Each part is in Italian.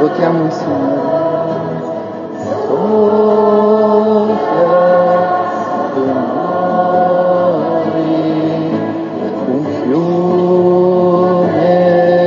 invochiamo il Signore. Un fiume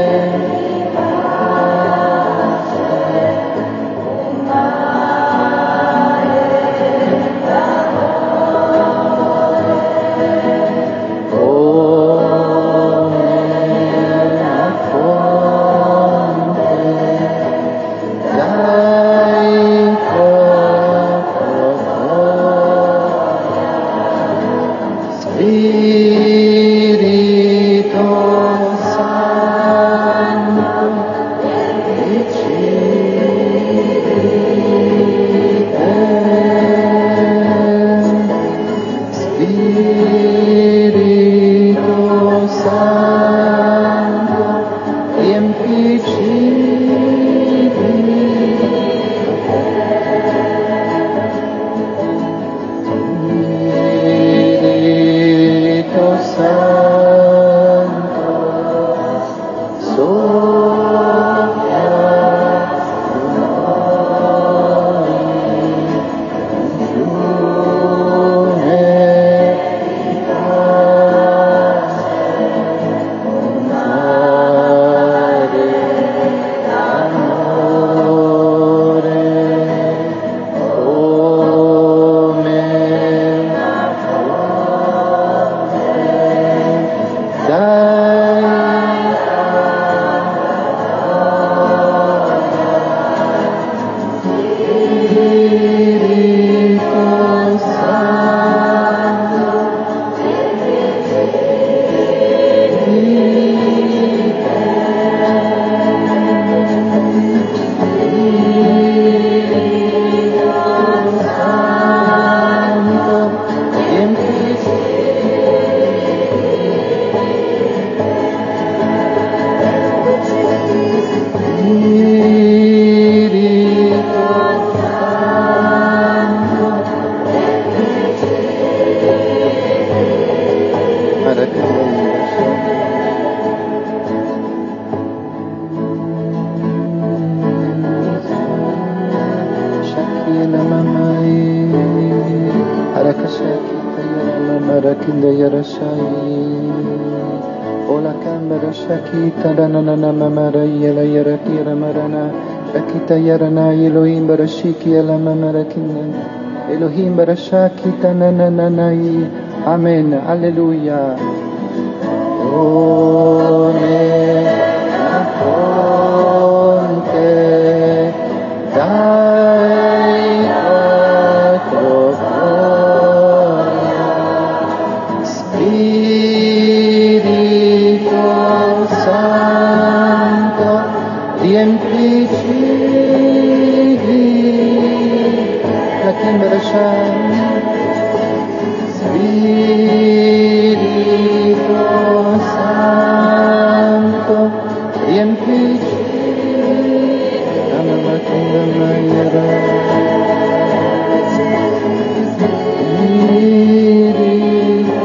Ola Kambara Shakita Danana Mamara Yela Yarakira Marana Rakita Yarana Elohim Barashiki Ela Mamara Kinnan Elohim Barashakita Nananai. Amen. Alleluia. Come la fonte dai quattro cuori, Spirito Santo, riempici la Kimbra Shai. Spirito Santo, riempici la mattina maiera. Spirito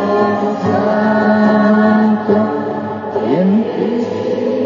Santo, riempici.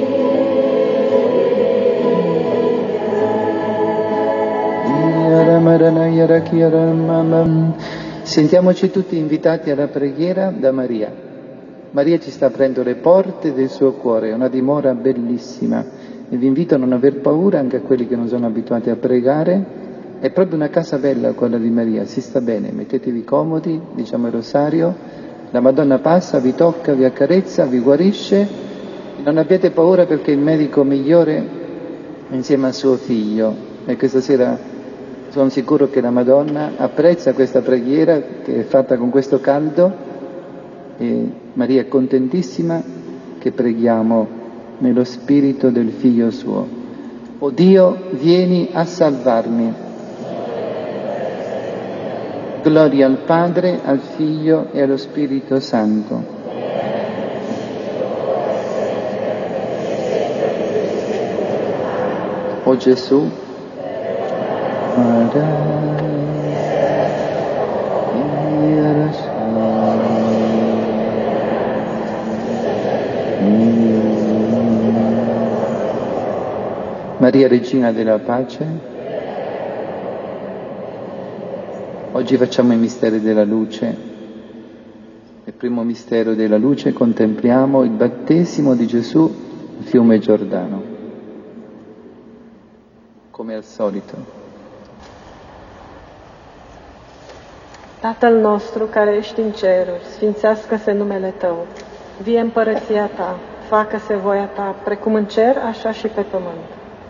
Sentiamoci tutti invitati alla preghiera da Maria. Maria ci sta aprendo le porte del suo cuore, è una dimora bellissima e vi invito a non aver paura anche a quelli che non sono abituati a pregare. È proprio una casa bella quella di Maria, si sta bene, mettetevi comodi, diciamo il rosario, la Madonna passa, vi tocca, vi accarezza, vi guarisce, non abbiate paura perché il medico migliore è insieme a suo figlio. E questa sera sono sicuro che la Madonna apprezza questa preghiera che è fatta con questo caldo e Maria è contentissima che preghiamo nello spirito del Figlio suo. O Dio, vieni a salvarmi. Gloria al Padre, al Figlio e allo Spirito Santo. O Gesù, Maria Regina della Pace. Oggi facciamo i misteri della luce. Nel primo mistero della luce contempliamo il battesimo di Gesù al fiume Giordano. Come al solito. Tatăl nostru care ești în ceruri, sfințească-se numele Tău, vie împărăția Ta, facă-se voia Ta, precum în cer, așa și pe pământ.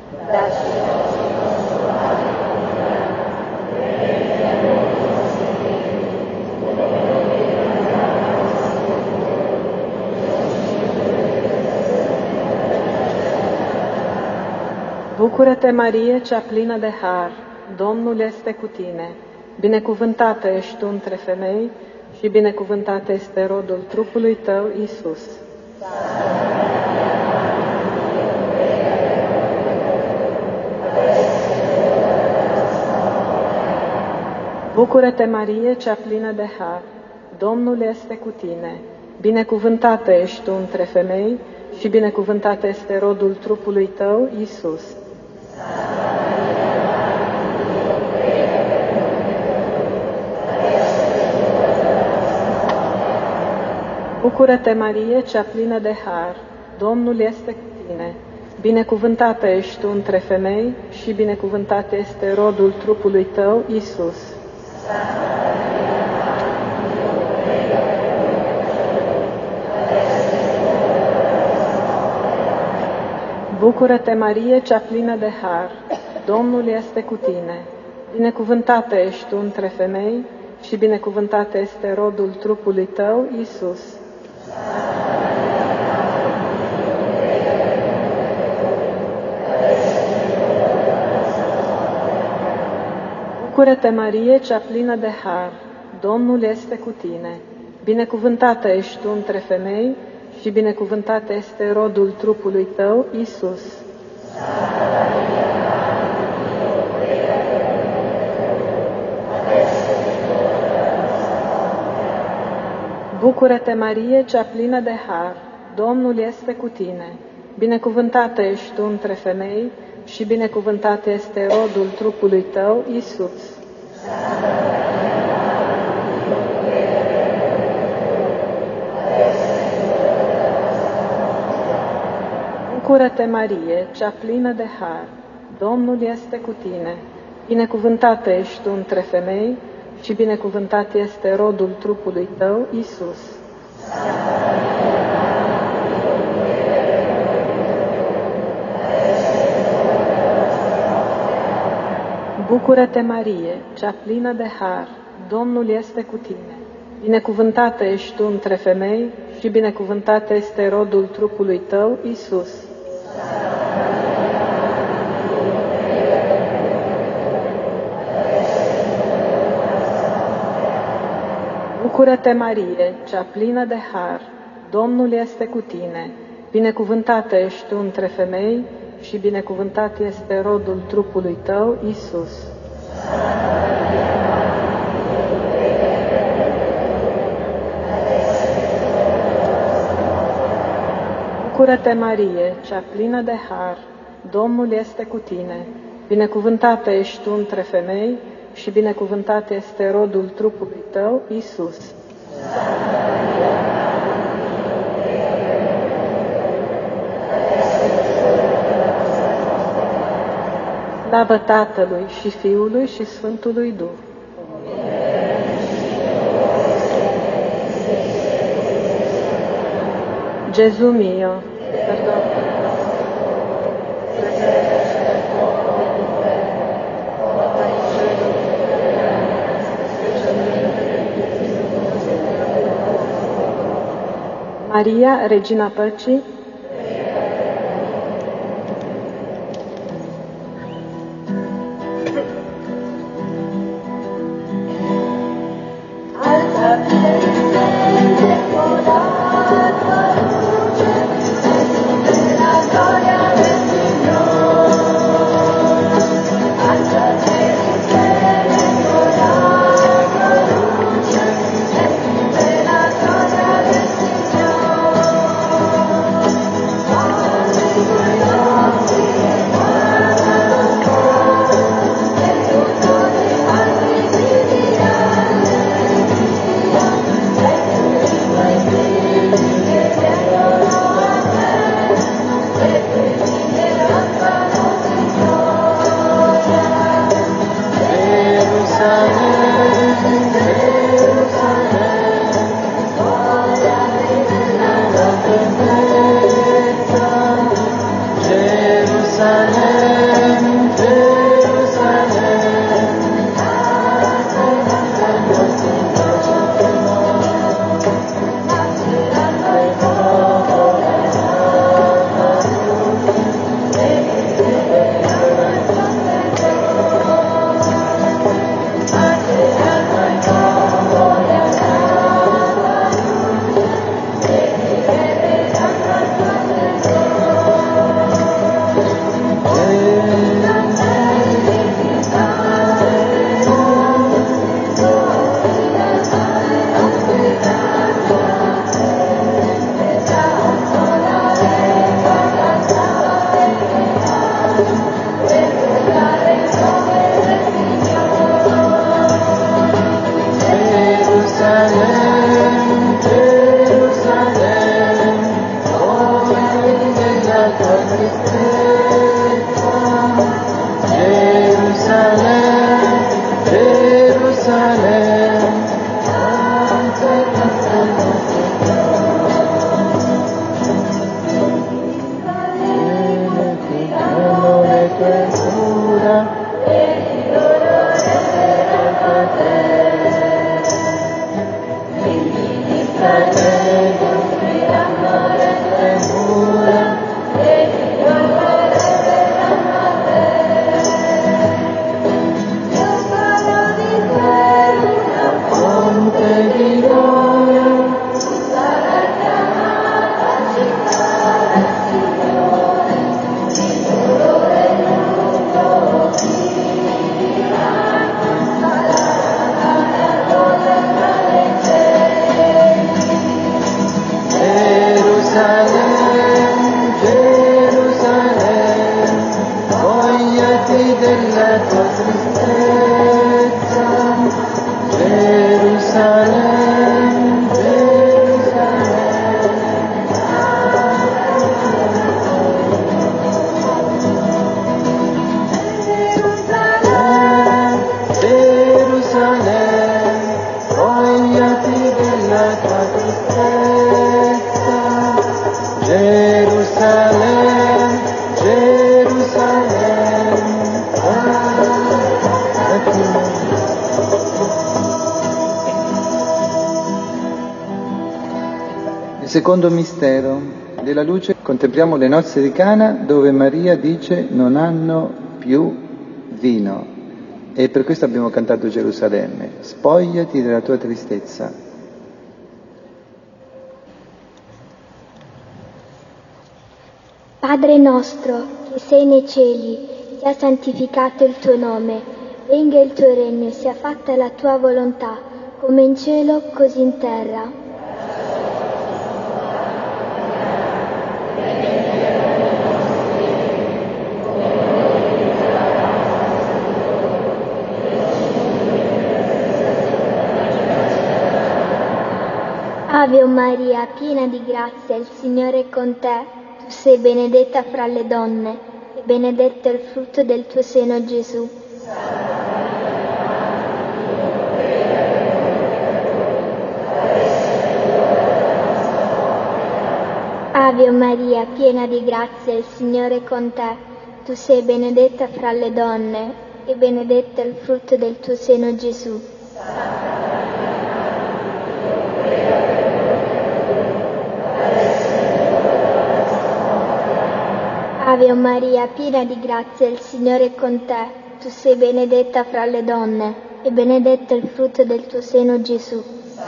Bucură-te, Marie, cea plină de har, Domnul este cu tine. Binecuvântată ești tu între femei și binecuvântat este rodul trupului tău, Iisus. Bucură-te, Marie, cea plină de har, Domnul este cu tine. Binecuvântată ești tu între femei și binecuvântat este rodul trupului tău, Iisus. Bucură-te, Marie, cea plină de har, Domnul este cu tine. Binecuvântată ești tu între femei și binecuvântat este rodul trupului tău, Iisus. Bucură-te, Marie, cea plină de har, Domnul este cu tine. Binecuvântată ești tu între femei și binecuvântat este rodul trupului tău, Iisus. Bucură-te, Marie, cea plină de har, Domnul este cu tine. Binecuvântată ești tu între femei și binecuvântat este rodul trupului tău, Iisus. Bucură-te, Marie, cea plină de har, Domnul este cu tine. Binecuvântată ești tu între femei și binecuvântat este rodul trupului tău, Iisus. Bucură-te, Marie, cea plină de har, Domnul este cu tine. Binecuvântată ești tu între femei și binecuvântat este rodul trupului tău, Iisus. Bucură-te, Marie, cea plină de har, Domnul este cu tine. Binecuvântată ești tu între femei și binecuvântat este rodul trupului tău, Iisus. Bucură-te, Marie, cea plină de har, Domnul este cu tine. Binecuvântată ești tu între femei și binecuvântat este rodul trupului tău, Iisus. Bucură-te, Marie, cea plină de har, Domnul este cu tine. Binecuvântată ești tu între femei și binecuvântat este rodul trupului tău, Iisus. Slavă Tatălui și Fiului și Sfântului Duh. Gesù mio, perdona. Maria, Regina Păcii, Gerusalemme, Gerusalemme, spogliati della tua tristezza. Gerusalemme, Gerusalemme, spogliati della tua tristezza. Gerusalemme, Gerusalemme, il secondo mistero della luce, contempliamo le nozze di Cana dove Maria dice non hanno più vino e per questo abbiamo cantato Gerusalemme, spogliati della tua tristezza. Padre nostro che sei nei cieli, sia santificato il tuo nome, venga il tuo regno, sia fatta la tua volontà, come in cielo così in terra. Ave Maria, piena di grazia, il Signore è con te. Tu sei benedetta fra le donne, e benedetto è il frutto del tuo seno, Gesù. Ave Maria, piena di grazia, il Signore è con te. Tu sei benedetta fra le donne, e benedetto è il frutto del tuo seno, Gesù. Ave Maria, piena di grazia, il Signore è con te. Tu sei benedetta fra le donne, e benedetto è il frutto del tuo seno, Gesù.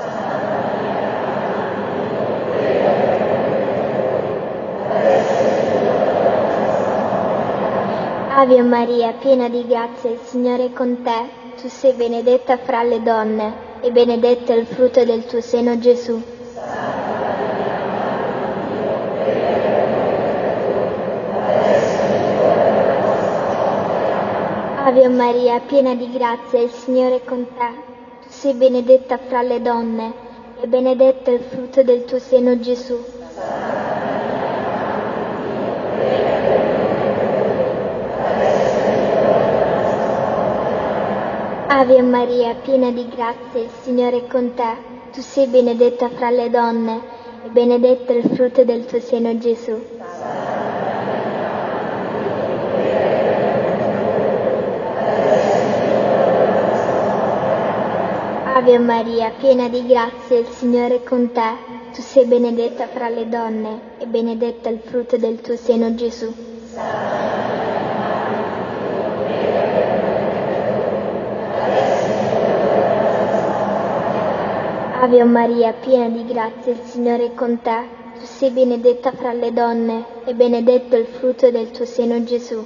Ave Maria, piena di grazia, il Signore è con te. Tu sei benedetta fra le donne, e benedetto è il frutto del tuo seno, Gesù. Ave Maria, piena di grazia, il Signore è con te. Tu sei benedetta fra le donne, e benedetto è il frutto del tuo seno, Gesù. Ave Maria, piena di grazia, il Signore è con te. Tu sei benedetta fra le donne, e benedetto è il frutto del tuo seno, Gesù. Ave Maria, piena di grazia, il Signore è con te. Tu sei benedetta fra le donne, e benedetto è il frutto del tuo seno, Gesù. Ave Maria, piena di grazia, il Signore è con te. Tu sei benedetta fra le donne, e benedetto è il frutto del tuo seno, Gesù.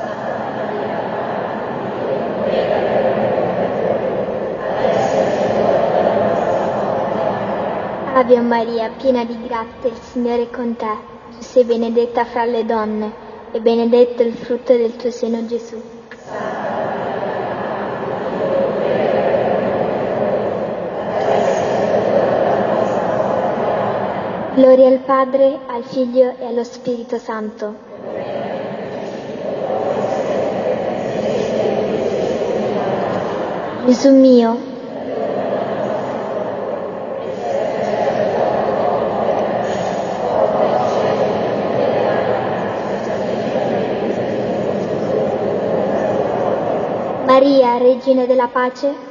Ave Maria, piena di grazia, il Signore è con te. Tu sei benedetta fra le donne, e benedetto è il frutto del tuo seno, Gesù. Gloria al Padre, al Figlio e allo Spirito Santo. Gesù mio, Maria, Regina della Pace,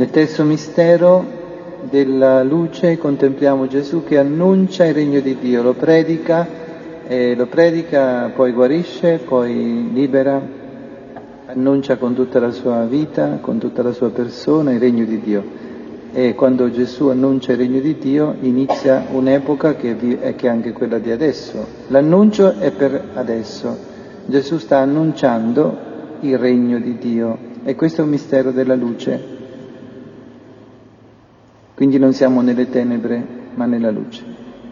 Nel terzo mistero della luce contempliamo Gesù che annuncia il regno di Dio, lo predica, poi guarisce, poi libera, annuncia con tutta la sua vita, con tutta la sua persona il regno di Dio. E quando Gesù annuncia il regno di Dio inizia un'epoca che è anche quella di adesso. L'annuncio è per adesso. Gesù sta annunciando il regno di Dio e questo è un mistero della luce. Quindi non siamo nelle tenebre ma nella luce.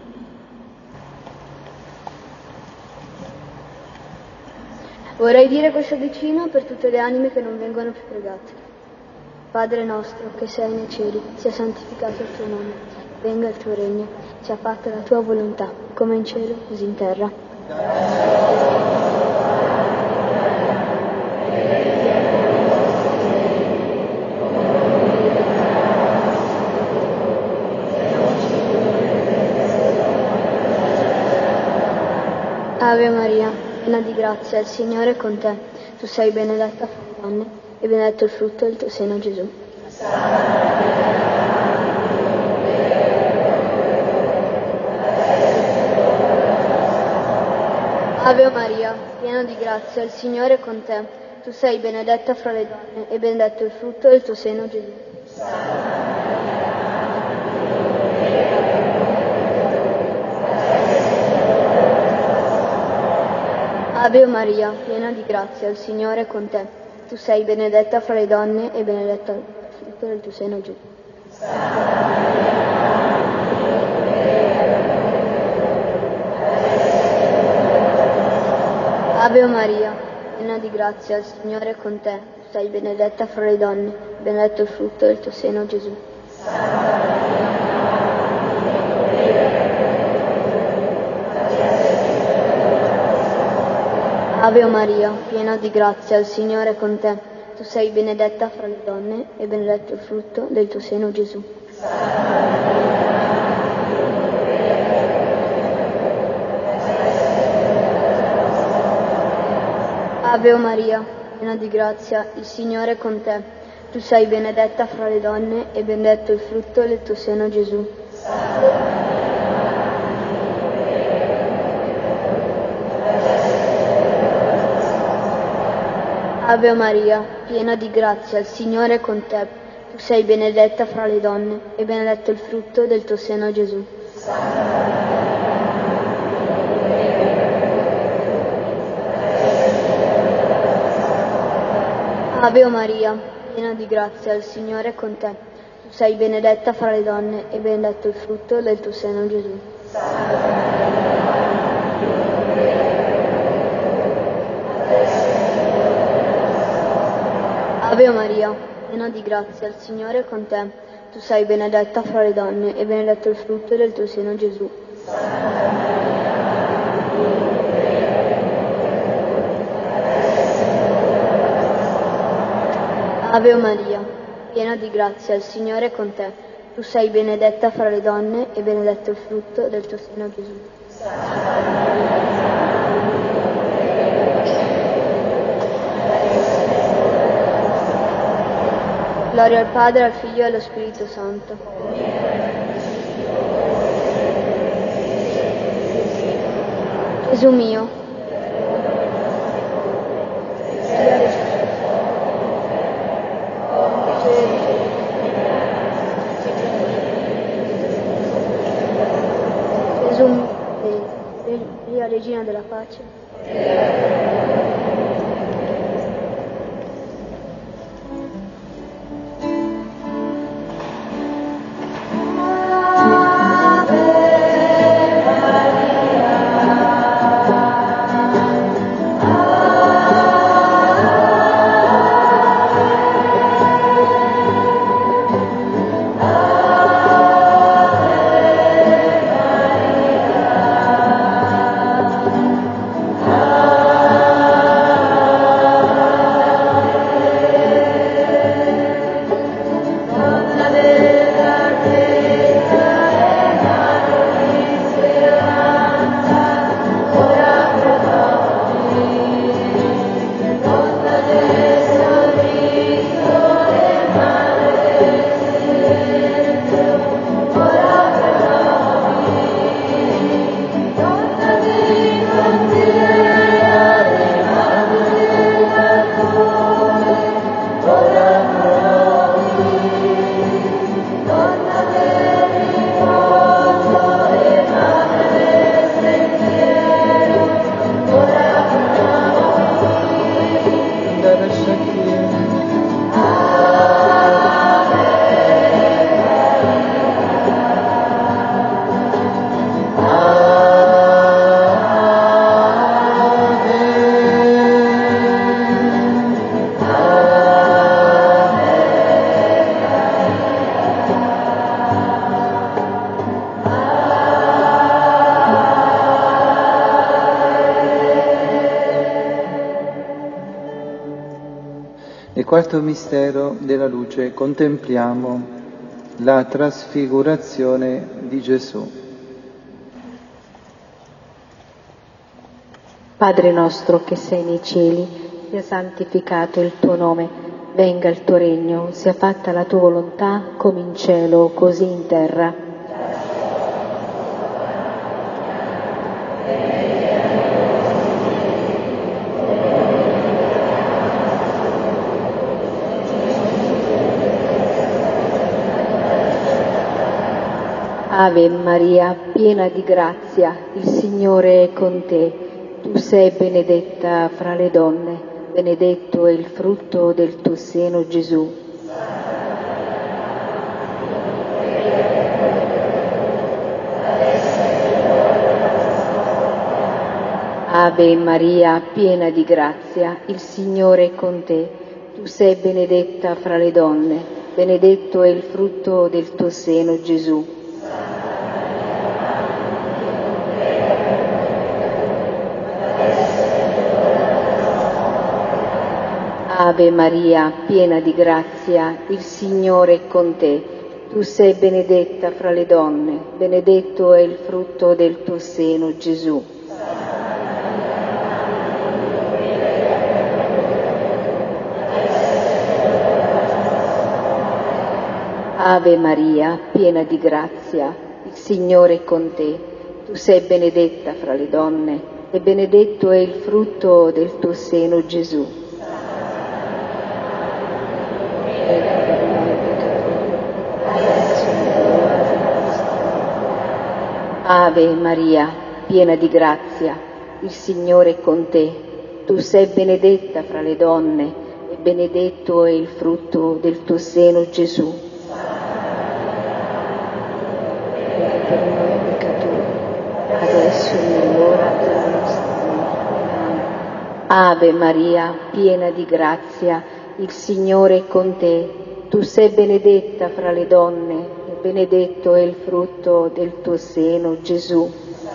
Vorrei dire questo decino per tutte le anime che non vengono più pregate. Padre nostro che sei nei cieli, sia santificato il tuo nome, venga il tuo regno, sia fatta la tua volontà, come in cielo così in terra. Ave Maria, piena di grazia, il Signore è con te. Tu sei benedetta fra le donne e benedetto il frutto del tuo seno, Gesù. Ave Maria, piena di grazia, il Signore è con te. Tu sei benedetta fra le donne e benedetto il frutto del tuo seno, Gesù. Ave Maria, piena di grazia, il Signore è con te. Tu sei benedetta fra le donne e benedetto il frutto del tuo seno, Gesù. Ave Maria, piena di grazia, il Signore è con te. Tu sei benedetta fra le donne e benedetto il frutto del tuo seno, Gesù. Ave Maria, piena di grazia, il Signore è con te. Tu sei benedetta fra le donne e benedetto il frutto del tuo seno, Gesù. Ave Maria, piena di grazia, il Signore è con te. Tu sei benedetta fra le donne e benedetto il frutto del tuo seno, Gesù. Ave Maria, piena di grazia, il Signore è con te. Tu sei benedetta fra le donne e benedetto il frutto del tuo seno, Gesù. Ave Maria, piena di grazia, il Signore è con te. Tu sei benedetta fra le donne e benedetto il frutto del tuo seno, Gesù. Ave Maria, piena di grazia, il Signore è con te. Tu sei benedetta fra le donne e benedetto il frutto del tuo seno, Gesù. Ave Maria, piena di grazia, il Signore è con te. Tu sei benedetta fra le donne e benedetto il frutto del tuo seno, Gesù. Gloria al Padre, al Figlio e allo Spirito Santo. Gesù mio, Gesù mio, Maria, Regina della Pace. quarto mistero della luce contempliamo la trasfigurazione di Gesù. Padre nostro che sei nei cieli, sia santificato il tuo nome, venga il tuo regno, sia fatta la tua volontà come in cielo, così in terra. Ave Maria, piena di grazia, il Signore è con te. Tu sei benedetta fra le donne, benedetto è il frutto del tuo seno, Gesù. Ave Maria, piena di grazia, il Signore è con te. Tu sei benedetta fra le donne, benedetto è il frutto del tuo seno, Gesù. Ave Maria, piena di grazia, il Signore è con te. Tu sei benedetta fra le donne, benedetto è il frutto del tuo seno, Gesù. Ave Maria, piena di grazia, il Signore è con te. Tu sei benedetta fra le donne, e benedetto è il frutto del tuo seno, Gesù. Ave Maria, piena di grazia, il Signore è con te. Tu sei benedetta fra le donne, e benedetto è il frutto del tuo seno, Gesù. Per noi peccatori, adesso e nell'ora della nostra morte. Ave Maria, piena di grazia, il Signore è con te. Tu sei benedetta fra le donne, e benedetto è il frutto del tuo seno, Gesù.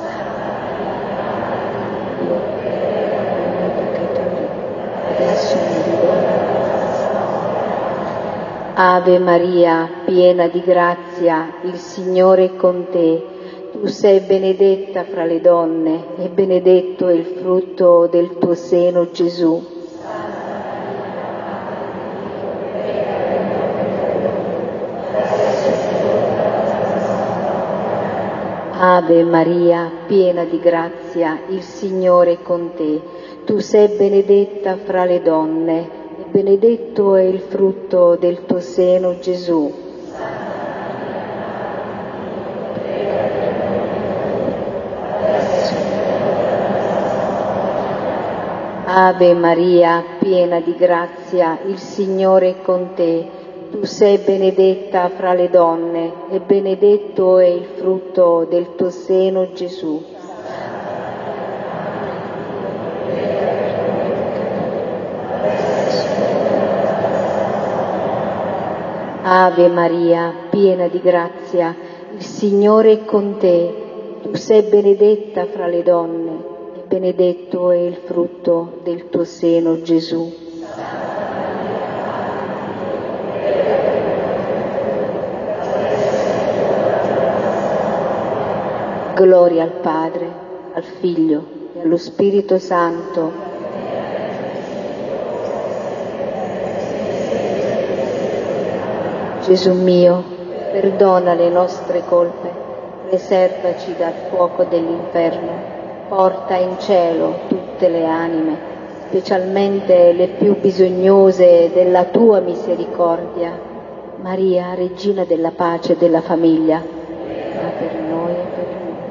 Ave Maria, piena di grazia, il Signore è con te. Tu sei benedetta fra le donne, e benedetto è il frutto del tuo seno, Gesù. Ave Maria, piena di grazia, il Signore è con te. Tu sei benedetta fra le donne, e benedetto è il frutto del tuo seno, Gesù. Ave Maria, piena di grazia, il Signore è con te. Tu sei benedetta fra le donne, e benedetto è il frutto del tuo seno, Gesù. Ave Maria, piena di grazia, il Signore è con te. Tu sei benedetta fra le donne, e benedetto è il frutto del tuo seno, Gesù. Gloria al Padre, al Figlio e allo Spirito Santo. Gesù mio, perdona le nostre colpe, preservaci dal fuoco dell'inferno, porta in cielo tutte le anime, specialmente le più bisognose della tua misericordia. Maria, Regina della pace e della famiglia, prega per noi e per il mondo.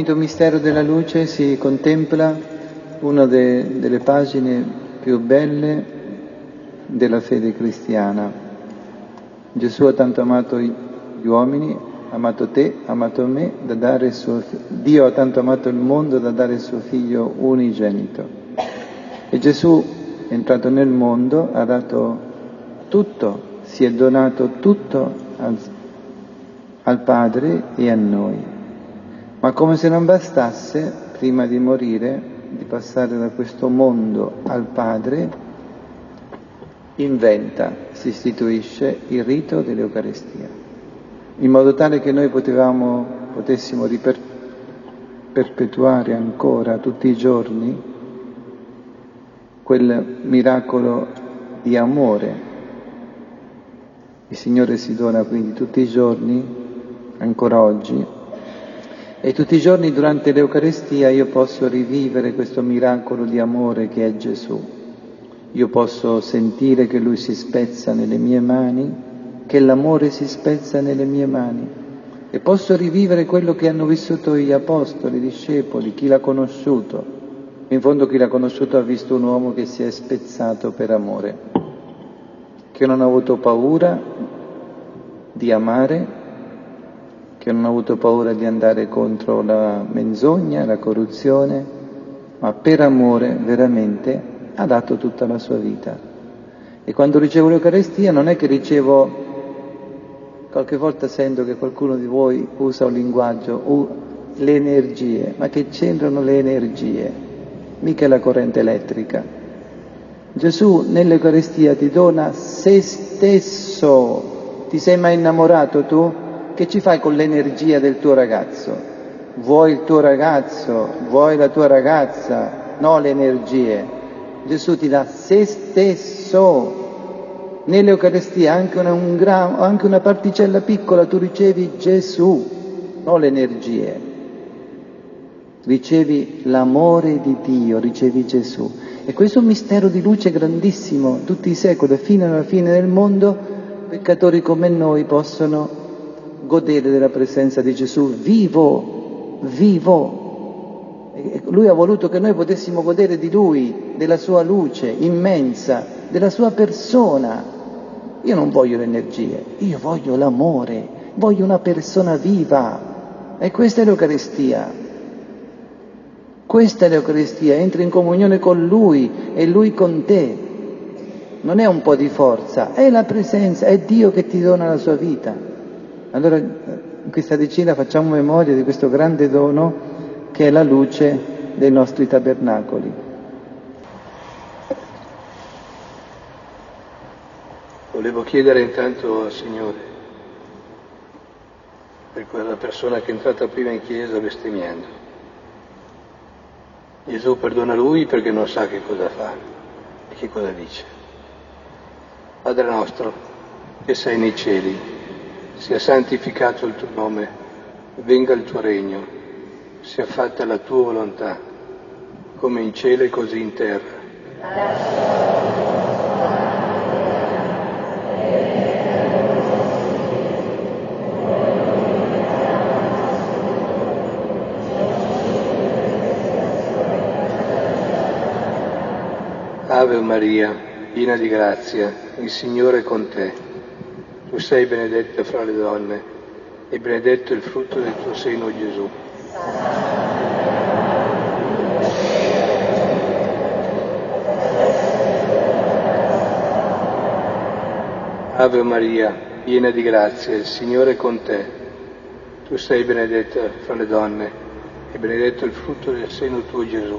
quinto mistero della luce si contempla una delle pagine più belle della fede cristiana. Gesù ha tanto amato gli uomini, ha amato te, ha amato me, da dare Dio ha tanto amato il mondo da dare il suo figlio unigenito. E Gesù, entrato nel mondo, ha dato tutto, si è donato tutto al Padre e a noi. Ma come se non bastasse, prima di morire, di passare da questo mondo al Padre, si istituisce il rito dell'Eucaristia, in modo tale che noi potessimo perpetuare ancora tutti i giorni quel miracolo di amore. Il Signore si dona quindi tutti i giorni, ancora oggi, e tutti i giorni durante l'Eucaristia io posso rivivere questo miracolo di amore che è Gesù. Io posso sentire che Lui si spezza nelle mie mani, che l'amore si spezza nelle mie mani, e posso rivivere quello che hanno vissuto gli apostoli, i discepoli, chi l'ha conosciuto. In fondo chi l'ha conosciuto ha visto un uomo che si è spezzato per amore, che non ha avuto paura di amare, che non ha avuto paura di andare contro la menzogna, la corruzione, ma per amore veramente ha dato tutta la sua vita. E quando ricevo l'Eucaristia non è che ricevo, qualche volta sento che qualcuno di voi usa un linguaggio, le energie, ma che c'entrano le energie? Mica la corrente elettrica. Gesù nell'Eucaristia ti dona se stesso. Ti sei mai innamorato tu? Che ci fai con l'energia del tuo ragazzo? Vuoi il tuo ragazzo? Vuoi la tua ragazza? No, le energie. Gesù ti dà se stesso. Nell'Eucaristia anche una particella piccola tu ricevi Gesù, non le energie. Ricevi l'amore di Dio, ricevi Gesù. E questo è un mistero di luce grandissimo. Tutti i secoli, fino alla fine del mondo, peccatori come noi possono godere della presenza di Gesù vivo. Lui ha voluto che noi potessimo godere di Lui, della sua luce immensa, della sua persona. Io non voglio le energie, io voglio l'amore, voglio una persona viva. E questa è l'Eucaristia. Questa è l'Eucaristia, entri in comunione con Lui e Lui con te. Non è un po' di forza, è la presenza, è Dio che ti dona la sua vita. Allora in questa decina facciamo memoria di questo grande dono che è la luce dei nostri tabernacoli. Volevo chiedere intanto al Signore per quella persona che è entrata prima in chiesa bestemmiando. Gesù perdona lui perché non sa che cosa fa e che cosa dice. Padre nostro, che sei nei cieli, sia santificato il tuo nome, venga il tuo regno, sia fatta la tua volontà, come in cielo e così in terra. Ave Maria, piena di grazia, il Signore è con te. Tu sei benedetta fra le donne e benedetto il frutto del tuo seno, Gesù. Ave Maria, piena di grazia, il Signore è con te. Tu sei benedetta fra le donne e benedetto il frutto del seno tuo, Gesù.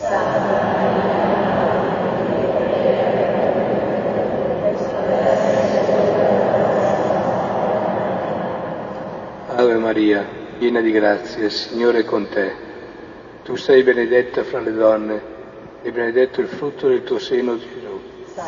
Ave Maria, piena di grazia, il Signore è con te. Tu sei benedetta fra le donne e benedetto il frutto del tuo seno, Gesù.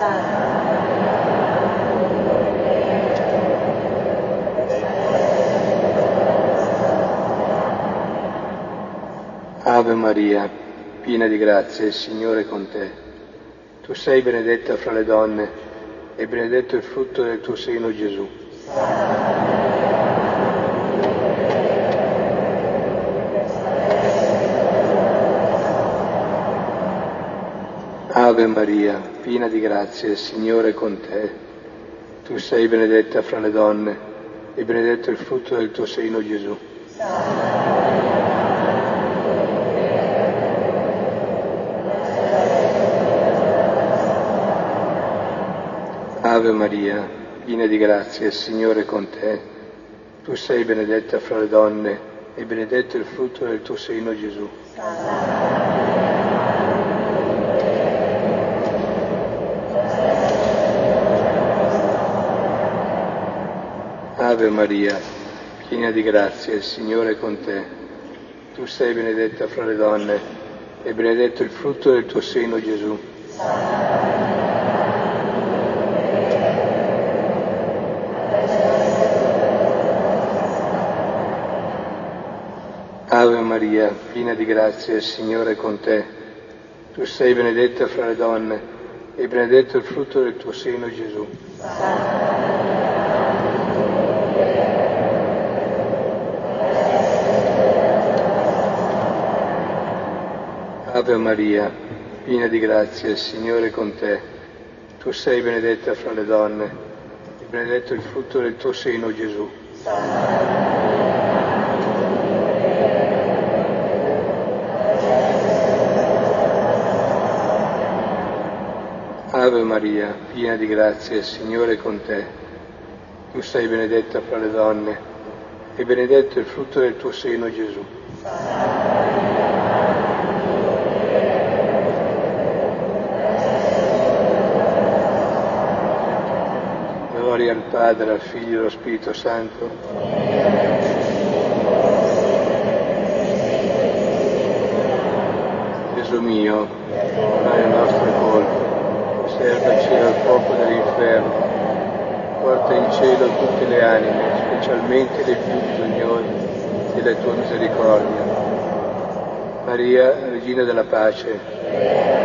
Ave Maria, piena di grazia, il Signore è con te. Tu sei benedetta fra le donne e benedetto il frutto del tuo seno, Gesù. Ave Maria, piena di grazia, il Signore è con te. Tu sei benedetta fra le donne e benedetto il frutto del tuo seno, Gesù. Ave Maria, piena di grazia, il Signore è con te. Tu sei benedetta fra le donne e benedetto il frutto del tuo seno, Gesù. Ave Maria, piena di grazia, il Signore è con te. Tu sei benedetta fra le donne e benedetto il frutto del tuo seno, Gesù. Ave Maria, piena di grazia, il Signore è con te. Tu sei benedetta fra le donne e benedetto il frutto del tuo seno, Gesù. Ave Maria, piena di grazia, il Signore è con te. Tu sei benedetta fra le donne e benedetto il frutto del tuo seno, Gesù. Ave Maria, piena di grazia, il Signore è con te. Tu sei benedetta fra le donne e benedetto il frutto del tuo seno, Gesù. Gloria al Padre, al Figlio e allo Spirito Santo. Gesù mio, dai le nostre colpe, servaci dal fuoco dell'inferno, porta in cielo tutte le anime, specialmente le più bisognose della tua misericordia. Maria, Regina della Pace,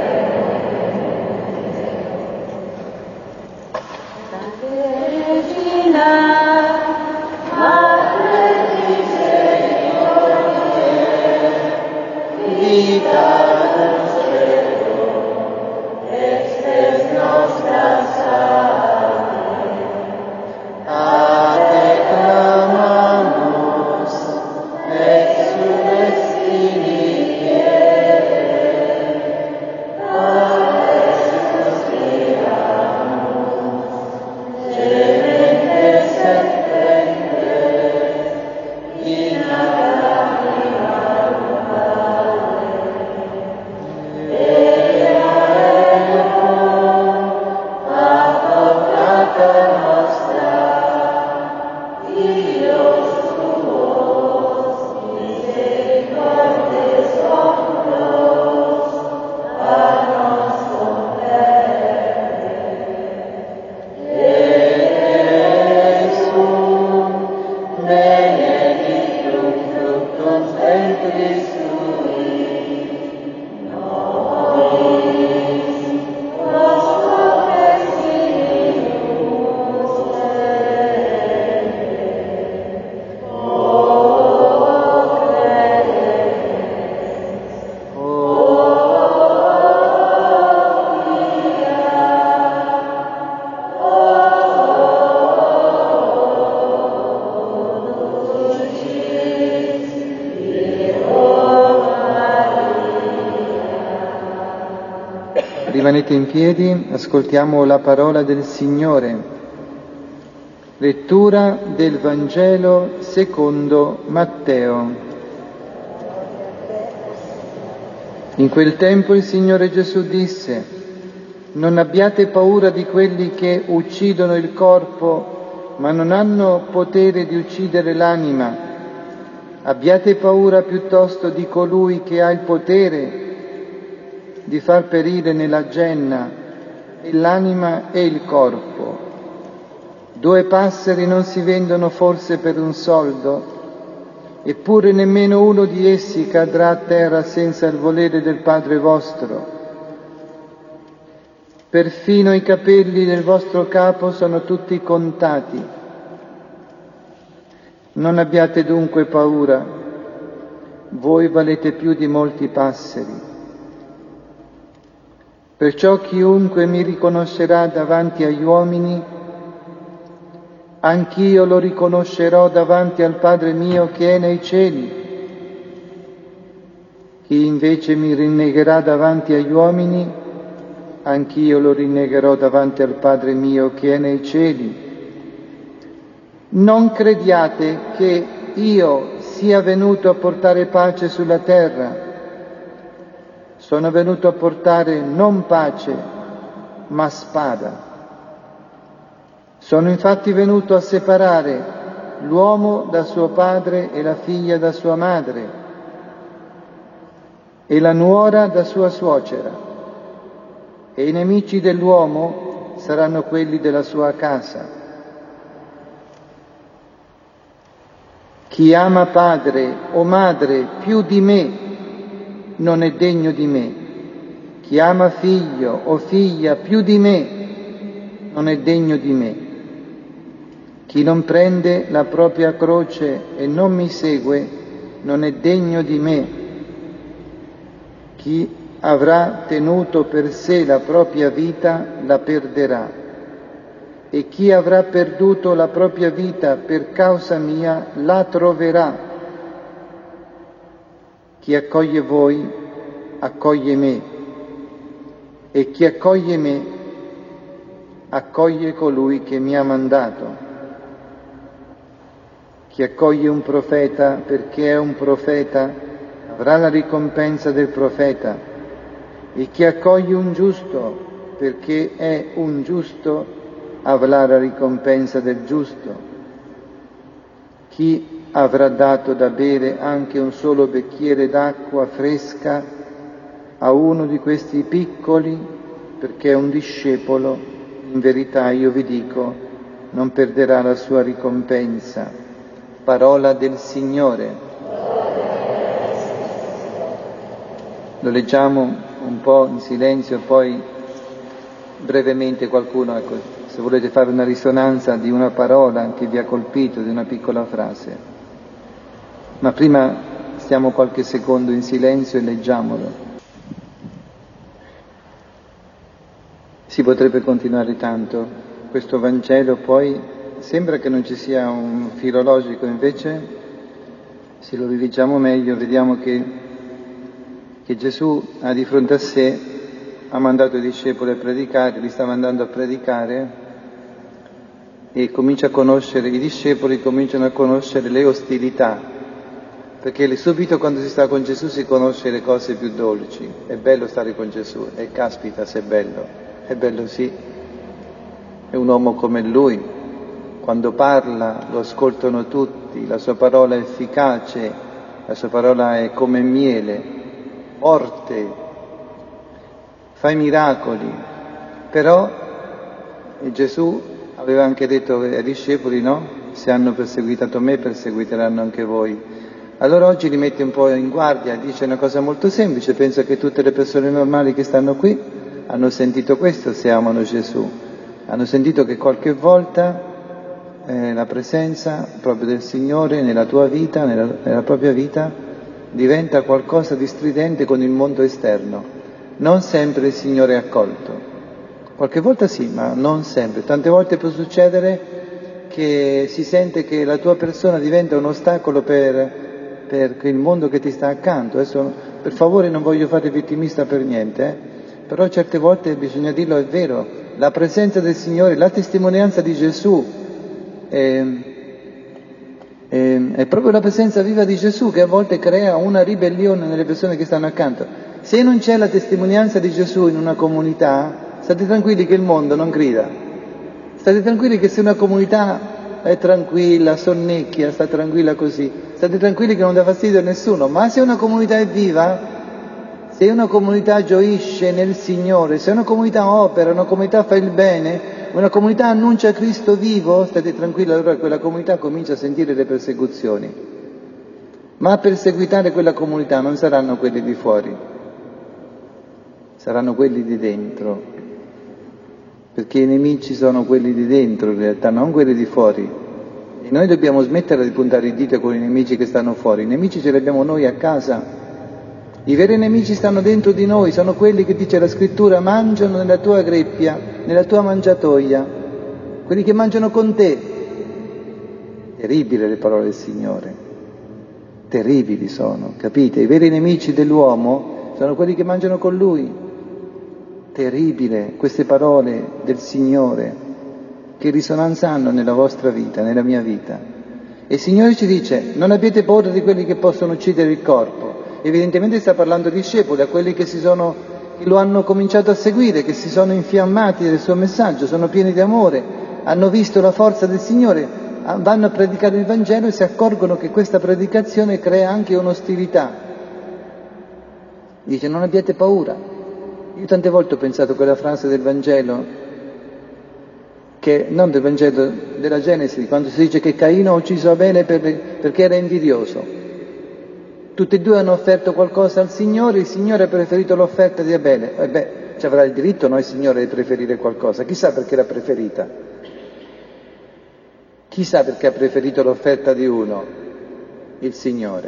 Rimanete in piedi, ascoltiamo la parola del Signore. Lettura del Vangelo secondo Matteo. In quel tempo il Signore Gesù disse: non abbiate paura di quelli che uccidono il corpo, ma non hanno potere di uccidere l'anima. Abbiate paura piuttosto di colui che ha il potere di far perire nella genna l'anima e il corpo. 2 passeri non si vendono forse per un soldo? Eppure nemmeno uno di essi cadrà a terra senza il volere del Padre vostro. Perfino i capelli del vostro capo sono tutti contati. Non abbiate dunque paura, voi valete più di molti passeri. Perciò chiunque mi riconoscerà davanti agli uomini, anch'io lo riconoscerò davanti al Padre mio che è nei cieli. Chi invece mi rinnegherà davanti agli uomini, anch'io lo rinnegherò davanti al Padre mio che è nei cieli. Non crediate che io sia venuto a portare pace sulla terra. Sono venuto a portare non pace, ma spada. Sono infatti venuto a separare l'uomo da suo padre e la figlia da sua madre e la nuora da sua suocera, e i nemici dell'uomo saranno quelli della sua casa. Chi ama padre o madre più di me non è degno di me. Chi ama figlio o figlia più di me non è degno di me. Chi non prende la propria croce e non mi segue non è degno di me. Chi avrà tenuto per sé la propria vita la perderà, e chi avrà perduto la propria vita per causa mia la troverà. Chi accoglie voi, accoglie me, e chi accoglie me, accoglie colui che mi ha mandato. Chi accoglie un profeta perché è un profeta, avrà la ricompensa del profeta, e chi accoglie un giusto perché è un giusto, avrà la ricompensa del giusto. Chi avrà dato da bere anche un solo bicchiere d'acqua fresca a uno di questi piccoli, perché è un discepolo, in verità io vi dico, non perderà la sua ricompensa. Parola del Signore. Lo leggiamo un po' in silenzio, poi brevemente qualcuno, ecco, se volete fare una risonanza di una parola che vi ha colpito, di una piccola frase. Ma prima stiamo qualche secondo in silenzio e leggiamolo. Si potrebbe continuare tanto. Questo Vangelo poi sembra che non ci sia un filologico, invece se lo rileggiamo meglio vediamo che Gesù ha di fronte a sé, ha mandato i discepoli a predicare, li sta mandando a predicare e comincia a conoscere, i discepoli cominciano a conoscere le ostilità, perché subito quando si sta con Gesù si conosce le cose più dolci. È bello stare con Gesù, e caspita se è bello sì, è un uomo come lui, quando parla lo ascoltano tutti, la sua parola è efficace, la sua parola è come miele, forte, fa i miracoli, però Gesù aveva anche detto ai discepoli, no? Se hanno perseguitato me, perseguiteranno anche voi. Allora oggi li mette un po' in guardia, dice una cosa molto semplice, penso che tutte le persone normali che stanno qui hanno sentito questo se amano Gesù, hanno sentito che qualche volta la presenza proprio del Signore nella tua vita, nella propria vita, diventa qualcosa di stridente con il mondo esterno. Non sempre il Signore è accolto, qualche volta sì, ma non sempre. Tante volte può succedere che si sente che la tua persona diventa un ostacolo per il mondo che ti sta accanto. Adesso per favore non voglio fare vittimista per niente, però certe volte bisogna dirlo, è vero, la presenza del Signore, la testimonianza di Gesù è proprio la presenza viva di Gesù che a volte crea una ribellione nelle persone che stanno accanto. Se non c'è la testimonianza di Gesù in una comunità, state tranquilli che il mondo non grida. State tranquilli che se una comunità è tranquilla, sonnecchia, sta tranquilla così, state tranquilli che non dà fastidio a nessuno. Ma se una comunità è viva, se una comunità gioisce nel Signore, se una comunità opera, una comunità fa il bene, una comunità annuncia Cristo vivo, state tranquilli, allora quella comunità comincia a sentire le persecuzioni. Ma a perseguitare quella comunità non saranno quelli di fuori, saranno quelli di dentro, perché i nemici sono quelli di dentro in realtà, non quelli di fuori. E noi dobbiamo smettere di puntare il dito con i nemici che stanno fuori, i nemici ce li abbiamo noi a casa. I veri nemici stanno dentro di noi, sono quelli che, dice la scrittura, mangiano nella tua greppia, nella tua mangiatoia, quelli che mangiano con te. Terribili le parole del Signore, terribili sono, capite? I veri nemici dell'uomo sono quelli che mangiano con lui. Terribile queste parole del Signore, che risonanza hanno nella vostra vita, nella mia vita. E il Signore ci dice, non abbiate paura di quelli che possono uccidere il corpo. Evidentemente sta parlando ai discepoli, a quelli che lo hanno cominciato a seguire, che si sono infiammati del suo messaggio, sono pieni di amore, hanno visto la forza del Signore, vanno a predicare il Vangelo e si accorgono che questa predicazione crea anche un'ostilità. Dice, non abbiate paura. Io tante volte ho pensato a quella frase del Vangelo, non del Vangelo, della Genesi, quando si dice che Caino ha ucciso Abele perché era invidioso. Tutti e due hanno offerto qualcosa al Signore, il Signore ha preferito l'offerta di Abele. Ci avrà il diritto il Signore di preferire qualcosa, chissà perché l'ha preferita. Chissà perché ha preferito l'offerta di uno, il Signore.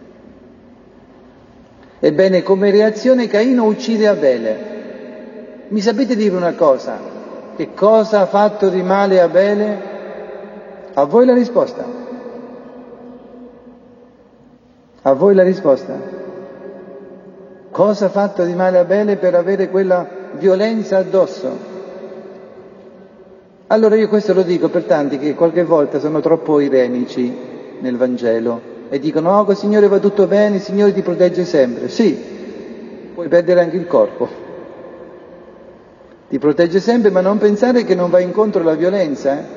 Ebbene, come reazione Caino uccide Abele. Mi sapete dire una cosa? Che cosa ha fatto di male Abele? A voi la risposta. A voi la risposta? Cosa ha fatto di male Abele per avere quella violenza addosso? Allora io questo lo dico per tanti che qualche volta sono troppo irenici nel Vangelo e dicono, oh, col Signore va tutto bene, il Signore ti protegge sempre. Sì, puoi perdere anche il corpo. Ti protegge sempre, ma non pensare che non va incontro alla violenza,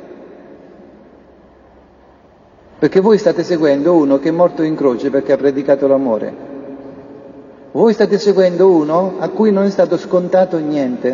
Perché voi state seguendo uno che è morto in croce perché ha predicato l'amore. Voi state seguendo uno a cui non è stato scontato niente.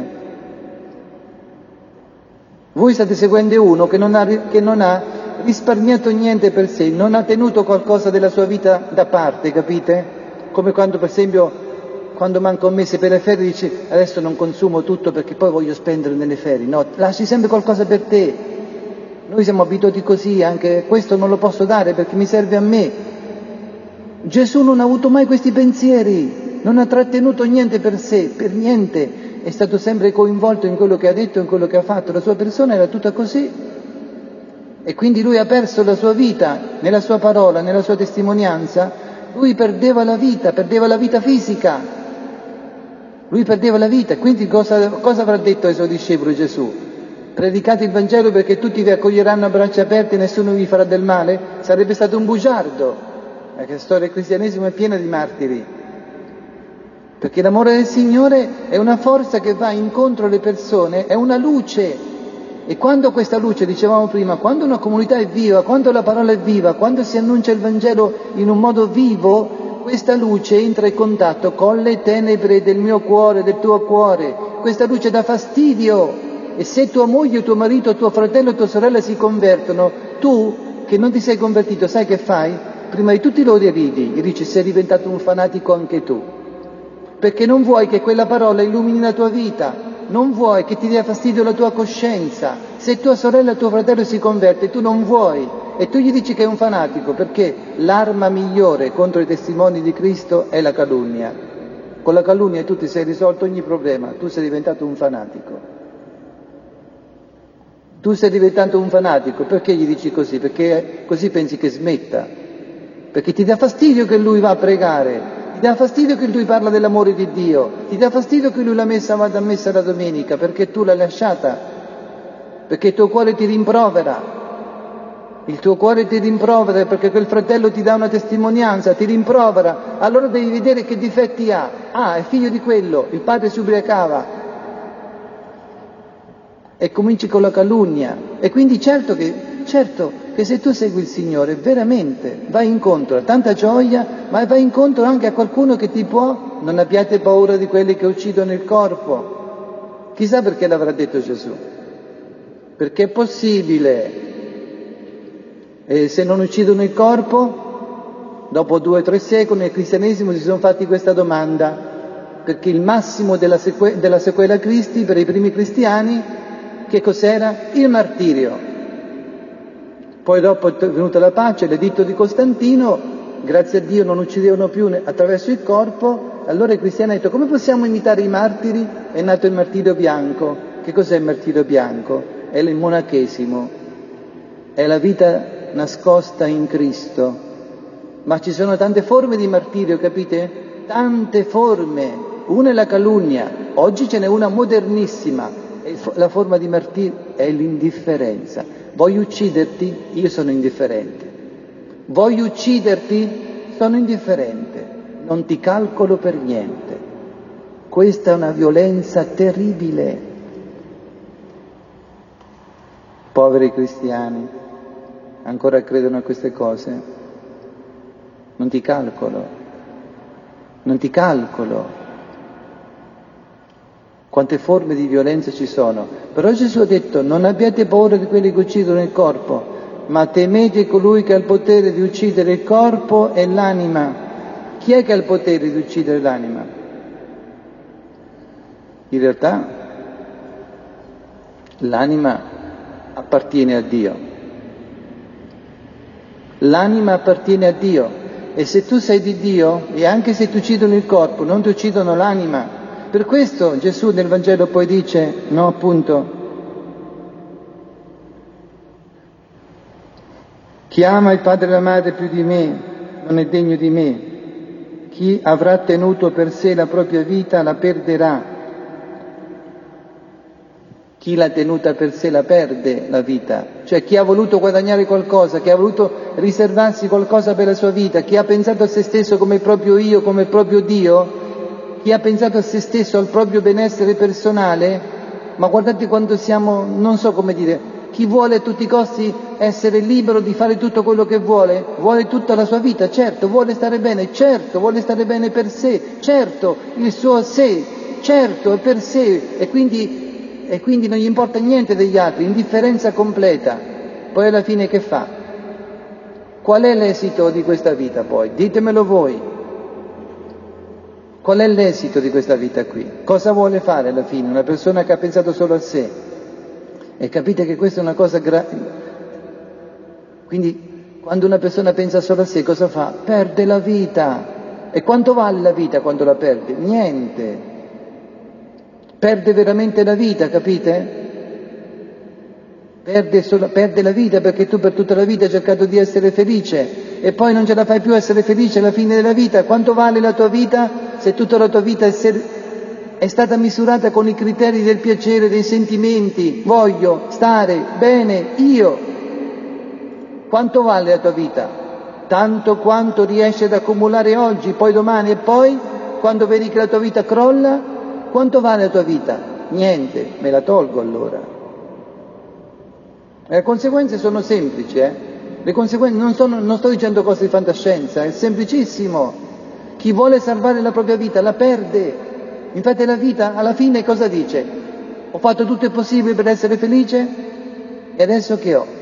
Voi state seguendo uno che non ha risparmiato niente per sé, non ha tenuto qualcosa della sua vita da parte, capite? Come quando, per esempio, quando manca un mese per le ferie dici adesso non consumo tutto perché poi voglio spendere nelle ferie. No, lasci sempre qualcosa per te. Noi siamo abituati così, anche questo non lo posso dare perché mi serve a me. Gesù non ha avuto mai questi pensieri, non ha trattenuto niente per sé, per niente, è stato sempre coinvolto in quello che ha detto, in quello che ha fatto, la sua persona era tutta così. E quindi lui ha perso la sua vita, nella sua parola, nella sua testimonianza, lui perdeva la vita fisica, lui perdeva la vita, quindi cosa avrà detto ai suoi discepoli Gesù? Predicate il Vangelo perché tutti vi accoglieranno a braccia aperte e nessuno vi farà del male? Sarebbe stato un bugiardo, perché la storia del cristianesimo è piena di martiri. Perché l'amore del Signore è una forza che va incontro alle persone, è una luce. E quando questa luce, dicevamo prima, quando una comunità è viva, quando la parola è viva, quando si annuncia il Vangelo in un modo vivo, questa luce entra in contatto con le tenebre del mio cuore, del tuo cuore. Questa luce dà fastidio. E se tua moglie, tuo marito, tuo fratello e tua sorella si convertono, tu, che non ti sei convertito, sai che fai? Prima di tutti lo deridi e dici sei diventato un fanatico anche tu. Perché non vuoi che quella parola illumini la tua vita, non vuoi che ti dia fastidio la tua coscienza. Se tua sorella o tuo fratello si converte, tu non vuoi, e tu gli dici che è un fanatico, perché l'arma migliore contro i testimoni di Cristo è la calunnia. Con la calunnia tu ti sei risolto ogni problema, tu sei diventato un fanatico. Tu sei diventato un fanatico, perché gli dici così? Perché così pensi che smetta, perché ti dà fastidio che lui va a pregare, ti dà fastidio che lui parla dell'amore di Dio, ti dà fastidio che lui vada a messa la domenica, perché tu l'hai lasciata, perché il tuo cuore ti rimprovera, perché quel fratello ti dà una testimonianza, ti rimprovera, allora devi vedere che difetti ha. Ah, è figlio di quello, il padre si ubriacava. E cominci con la calunnia. E quindi certo che se tu segui il Signore veramente vai incontro a tanta gioia, ma vai incontro anche a qualcuno che ti può, non abbiate paura di quelli che uccidono il corpo. Chissà perché l'avrà detto Gesù, perché è possibile, e se non uccidono il corpo, dopo 2 o 3 secoli nel cristianesimo si sono fatti questa domanda, perché il massimo della sequela Christi per i primi cristiani che cos'era? Il martirio. Poi dopo è venuta la pace, l'editto di Costantino, grazie a Dio, non uccidevano più attraverso il corpo, allora i cristiani hanno detto: come possiamo imitare i martiri? È nato il martirio bianco. Che cos'è il martirio bianco? È il monachesimo, è la vita nascosta in Cristo. Ma ci sono tante forme di martirio, capite? Tante forme. Una è la calunnia, oggi ce n'è una modernissima, la forma di martirio è l'indifferenza. Vuoi ucciderti? Io sono indifferente. Vuoi ucciderti? Sono indifferente. Non ti calcolo per niente. Questa è una violenza terribile. Poveri cristiani, ancora credono a queste cose. Non ti calcolo. Non ti calcolo. Quante forme di violenza ci sono. Però Gesù ha detto: non abbiate paura di quelli che uccidono il corpo, ma temete colui che ha il potere di uccidere il corpo e l'anima. Chi è che ha il potere di uccidere l'anima? In realtà l'anima appartiene a Dio. L'anima appartiene a Dio. E se tu sei di Dio, e anche se ti uccidono il corpo, non ti uccidono l'anima. Per questo Gesù nel Vangelo poi dice, no, appunto, chi ama il padre e la madre più di me non è degno di me. Chi avrà tenuto per sé la propria vita la perderà. Chi l'ha tenuta per sé la perde la vita. Cioè chi ha voluto guadagnare qualcosa, chi ha voluto riservarsi qualcosa per la sua vita, chi ha pensato a se stesso come proprio io, come proprio Dio, chi ha pensato a se stesso, al proprio benessere personale, ma guardate quando siamo, non so come dire, chi vuole a tutti i costi essere libero di fare tutto quello che vuole tutta la sua vita, certo, vuole stare bene, certo, vuole stare bene per sé, certo, il suo sé, certo, è per sé, e quindi non gli importa niente degli altri, indifferenza completa. Poi alla fine che fa? Qual è l'esito di questa vita poi? Ditemelo voi. Qual è l'esito di questa vita qui? Cosa vuole fare alla fine una persona che ha pensato solo a sé? E capite che questa è una cosa Quindi quando una persona pensa solo a sé, cosa fa? Perde la vita. E quanto vale la vita quando la perde? Niente. Perde veramente la vita, capite? Perde la vita perché tu per tutta la vita hai cercato di essere felice e poi non ce la fai più essere felice alla fine della vita. Quanto vale la tua vita se tutta la tua vita è stata misurata con i criteri del piacere, dei sentimenti? Voglio stare bene io. Quanto vale la tua vita? Tanto quanto riesci ad accumulare oggi, poi domani e poi, quando vedi che la tua vita crolla, quanto vale la tua vita? Niente, me la tolgo allora. Le conseguenze sono semplici, Le conseguenze non sto dicendo cose di fantascienza, è semplicissimo. Chi vuole salvare la propria vita la perde. Infatti la vita alla fine cosa dice? Ho fatto tutto il possibile per essere felice e adesso che ho?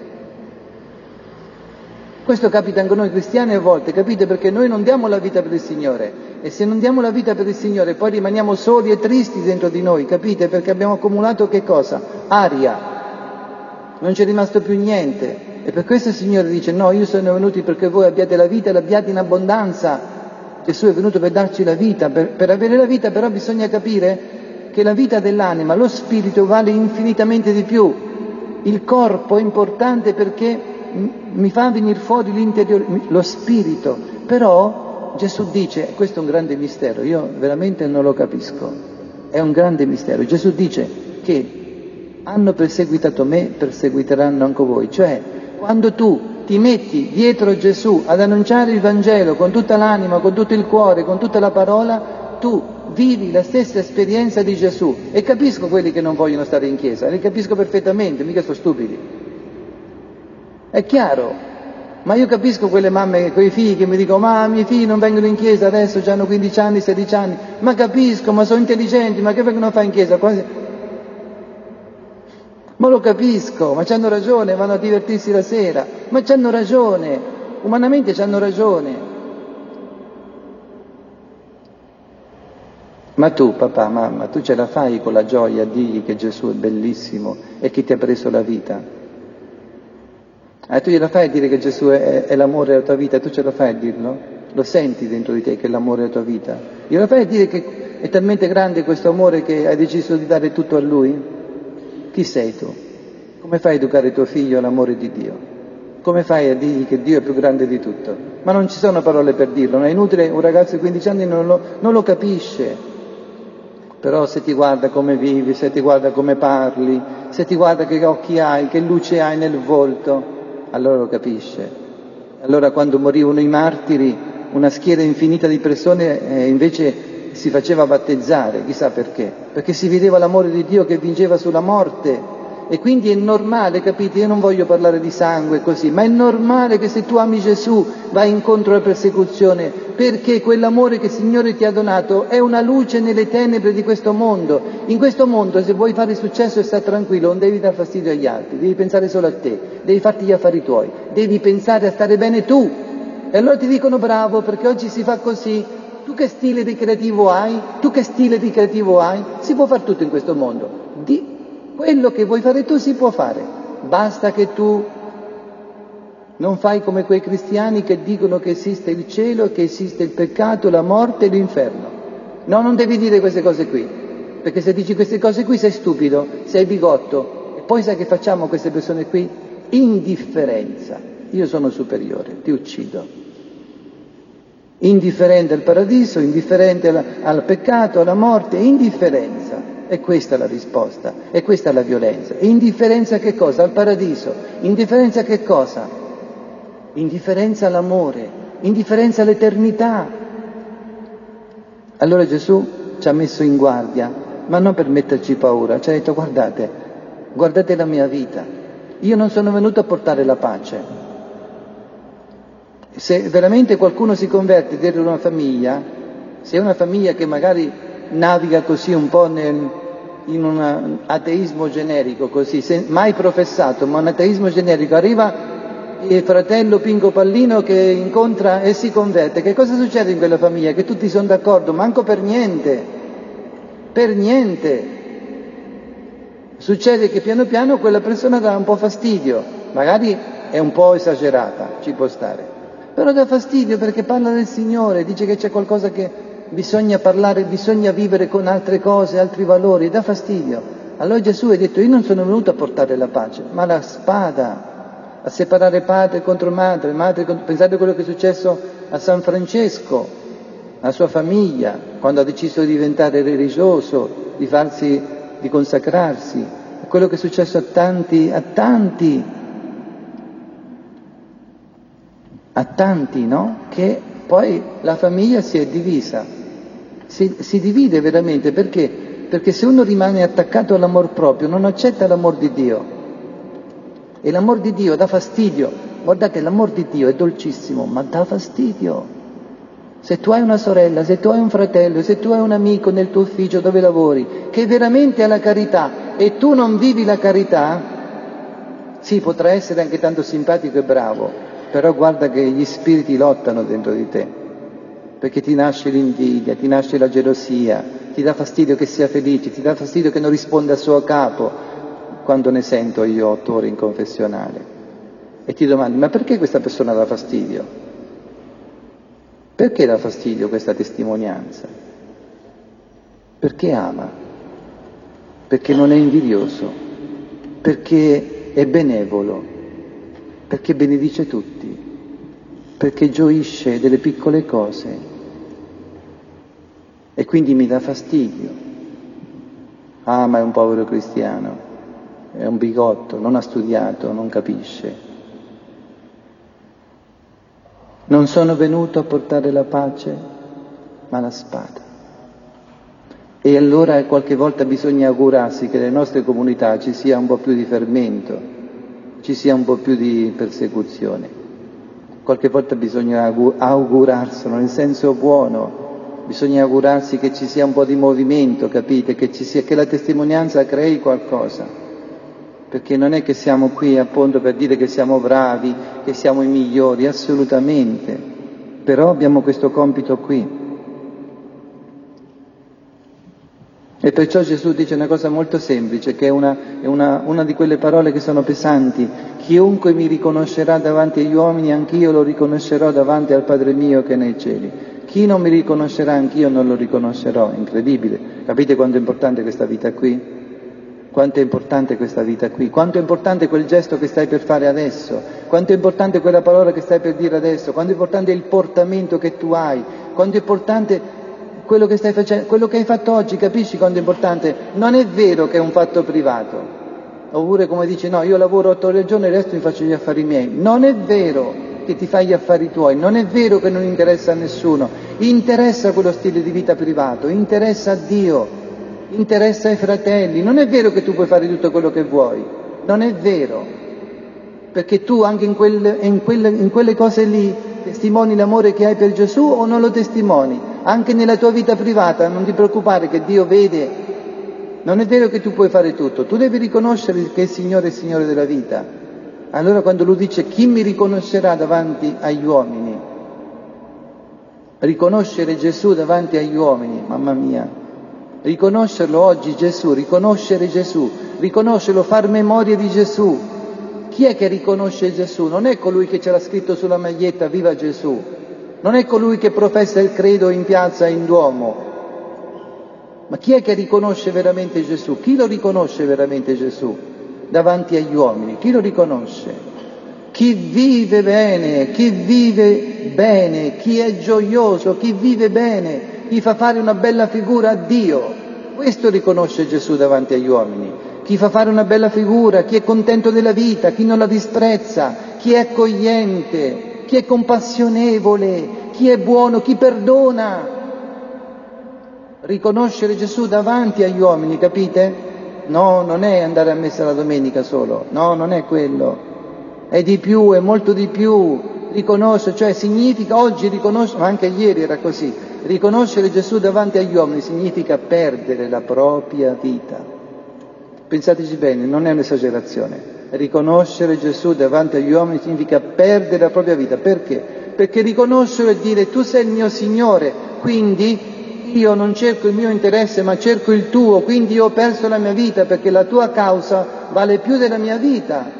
Questo capita anche a noi cristiani a volte, capite? Perché noi non diamo la vita per il Signore e se non diamo la vita per il Signore poi rimaniamo soli e tristi dentro di noi, capite? Perché abbiamo accumulato che cosa? Aria. Non c'è rimasto più niente e per questo il Signore dice no, io sono venuto perché voi abbiate la vita e l'abbiate in abbondanza. Gesù è venuto per darci la vita, per avere la vita però bisogna capire che la vita dell'anima, lo spirito vale infinitamente di più. Il corpo è importante perché mi fa venire fuori l'interiore, lo spirito, però Gesù dice, questo è un grande mistero, io veramente non lo capisco, è un grande mistero. Gesù dice che hanno perseguitato me, perseguiteranno anche voi. Cioè, quando tu ti metti dietro Gesù ad annunciare il Vangelo con tutta l'anima, con tutto il cuore, con tutta la parola, tu vivi la stessa esperienza di Gesù. E capisco quelli che non vogliono stare in chiesa, li capisco perfettamente, mica sono stupidi. È chiaro. Ma io capisco quelle mamme, quei figli che mi dicono ma i miei figli non vengono in chiesa adesso, hanno 15 anni, 16 anni. Ma capisco, ma sono intelligenti, ma che vengono a fare in chiesa? Ma lo capisco, ma c'hanno ragione, vanno a divertirsi la sera, ma c'hanno ragione, umanamente c'hanno ragione. Ma tu, papà, mamma, tu ce la fai con la gioia a dirgli che Gesù è bellissimo e che ti ha preso la vita? Tu gliela fai a dire che Gesù è l'amore della tua vita? Tu ce la fai a dirlo? Lo senti dentro di te che è l'amore della tua vita? Gliela fai a dire che è talmente grande questo amore che hai deciso di dare tutto a Lui? Chi sei tu? Come fai a educare tuo figlio all'amore di Dio? Come fai a dirgli che Dio è più grande di tutto? Ma non ci sono parole per dirlo, non è inutile, un ragazzo di 15 anni non lo capisce. Però se ti guarda come vivi, se ti guarda come parli, se ti guarda che occhi hai, che luce hai nel volto, allora lo capisce. Allora quando morivano i martiri, una schiera infinita di persone invece si faceva battezzare, chissà perché, perché si vedeva l'amore di Dio che vinceva sulla morte. E quindi è normale, capite? Io non voglio parlare di sangue così, ma è normale che se tu ami Gesù vai incontro alla persecuzione, perché quell'amore che il Signore ti ha donato è una luce nelle tenebre di questo mondo. In questo mondo, se vuoi fare successo e stare tranquillo, non devi dar fastidio agli altri, devi pensare solo a te, devi farti gli affari tuoi, devi pensare a stare bene tu. E allora ti dicono bravo, perché oggi si fa così. Tu che stile di creativo hai? Tu che stile di creativo hai? Si può fare tutto in questo mondo. Quello che vuoi fare tu si può fare, basta che tu non fai come quei cristiani che dicono che esiste il cielo, che esiste il peccato, la morte e l'inferno. No, non devi dire queste cose qui, perché se dici queste cose qui sei stupido, sei bigotto. E poi sai che facciamo queste persone qui? Indifferenza. Io sono superiore, ti uccido. Indifferente al paradiso, indifferente al peccato, alla morte, indifferenza. E questa è la risposta, e questa è la violenza. E indifferenza a che cosa? Al paradiso. Indifferenza a che cosa? Indifferenza all'amore, indifferenza all'eternità. Allora Gesù ci ha messo in guardia, ma non per metterci paura, ci ha detto guardate la mia vita, io non sono venuto a portare la pace. Se veramente qualcuno si converte dentro una famiglia, se è una famiglia che magari naviga così un po' in un ateismo generico, così, mai professato, ma un ateismo generico, arriva il fratello Pinco Pallino che incontra e si converte, che cosa succede in quella famiglia? Che tutti sono d'accordo, manco per niente, succede che piano piano quella persona dà un po' fastidio, magari è un po' esagerata, ci può stare, però dà fastidio perché parla del Signore, dice che c'è qualcosa che bisogna parlare, bisogna vivere con altre cose, altri valori, dà fastidio. Allora Gesù ha detto, io non sono venuto a portare la pace, ma la spada, a separare padre contro madre, pensate a quello che è successo a San Francesco, alla sua famiglia, quando ha deciso di diventare religioso, di consacrarsi, a quello che è successo a tanti, no? Che poi la famiglia si è divisa. Si divide veramente, perché? Perché se uno rimane attaccato all'amor proprio non accetta l'amor di Dio, e l'amor di Dio dà fastidio. Guardate, l'amor di Dio è dolcissimo, ma dà fastidio. Se tu hai una sorella, se tu hai un fratello, se tu hai un amico nel tuo ufficio dove lavori che veramente ha la carità e tu non vivi la carità, sì, potrà essere anche tanto simpatico e bravo, però guarda che gli spiriti lottano dentro di te, perché ti nasce l'invidia, ti nasce la gelosia, ti dà fastidio che sia felice, ti dà fastidio che non risponda al suo capo, quando ne sento io 8 ore in confessionale. E ti domandi, ma perché questa persona dà fastidio? Perché dà fastidio questa testimonianza? Perché ama, perché non è invidioso, perché è benevolo, perché benedice tutti, perché gioisce delle piccole cose. E quindi mi dà fastidio. Ah, ma è un povero cristiano, è un bigotto, non ha studiato, non capisce. Non sono venuto a portare la pace, ma la spada. E allora qualche volta bisogna augurarsi che nelle nostre comunità ci sia un po' più di fermento, ci sia un po' più di persecuzione. Qualche volta bisogna augurarselo nel senso buono. Bisogna augurarsi che ci sia un po' di movimento, capite? Che la testimonianza crei qualcosa. Perché non è che siamo qui appunto per dire che siamo bravi, che siamo i migliori, assolutamente. Però abbiamo questo compito qui. E perciò Gesù dice una cosa molto semplice, che è una di quelle parole che sono pesanti: chiunque mi riconoscerà davanti agli uomini, anch'io lo riconoscerò davanti al Padre mio che è nei cieli. Chi non mi riconoscerà, anch'io non lo riconoscerò. Incredibile. Capite quanto è importante questa vita qui? Quanto è importante questa vita qui? Quanto è importante quel gesto che stai per fare adesso? Quanto è importante quella parola che stai per dire adesso? Quanto è importante il portamento che tu hai? Quanto è importante quello che stai facendo, quello che hai fatto oggi? Capisci quanto è importante? Non è vero che è un fatto privato. Oppure come dici, no, io lavoro 8 ore al giorno e il resto mi faccio gli affari miei. Non è vero che ti fai gli affari tuoi, non è vero che non interessa a nessuno. Interessa quello stile di vita privato, interessa a Dio, interessa ai fratelli. Non è vero che tu puoi fare tutto quello che vuoi, non è vero, perché tu anche in quelle cose lì testimoni l'amore che hai per Gesù o non lo testimoni? Anche nella tua vita privata non ti preoccupare che Dio vede. Non è vero che tu puoi fare tutto, tu devi riconoscere che il Signore è il Signore della vita. Allora quando Lui dice chi mi riconoscerà davanti agli uomini, riconoscere Gesù davanti agli uomini, mamma mia, riconoscerlo oggi Gesù, riconoscere Gesù, riconoscerlo, far memoria di Gesù. Chi è che riconosce Gesù? Non è colui che ce l'ha scritto sulla maglietta, viva Gesù. Non è colui che professa il credo in piazza e in duomo. Ma chi è che riconosce veramente Gesù? Chi lo riconosce veramente Gesù davanti agli uomini? Chi lo riconosce? Chi vive bene, chi è gioioso, chi vive bene, chi fa fare una bella figura a Dio. Questo riconosce Gesù davanti agli uomini. Chi fa fare una bella figura, chi è contento della vita, chi non la disprezza, chi è accogliente, chi è compassionevole, chi è buono, chi perdona. Riconoscere Gesù davanti agli uomini, capite? No, non è andare a messa la domenica solo, no, non è quello. È di più, è molto di più. Riconoscere, cioè significa oggi riconoscere, ma anche ieri era così, riconoscere Gesù davanti agli uomini significa perdere la propria vita. Pensateci bene, non è un'esagerazione. Riconoscere Gesù davanti agli uomini significa perdere la propria vita. Perché? Perché riconoscere e dire tu sei il mio Signore, quindi io non cerco il mio interesse ma cerco il tuo, quindi io ho perso la mia vita perché la tua causa vale più della mia vita.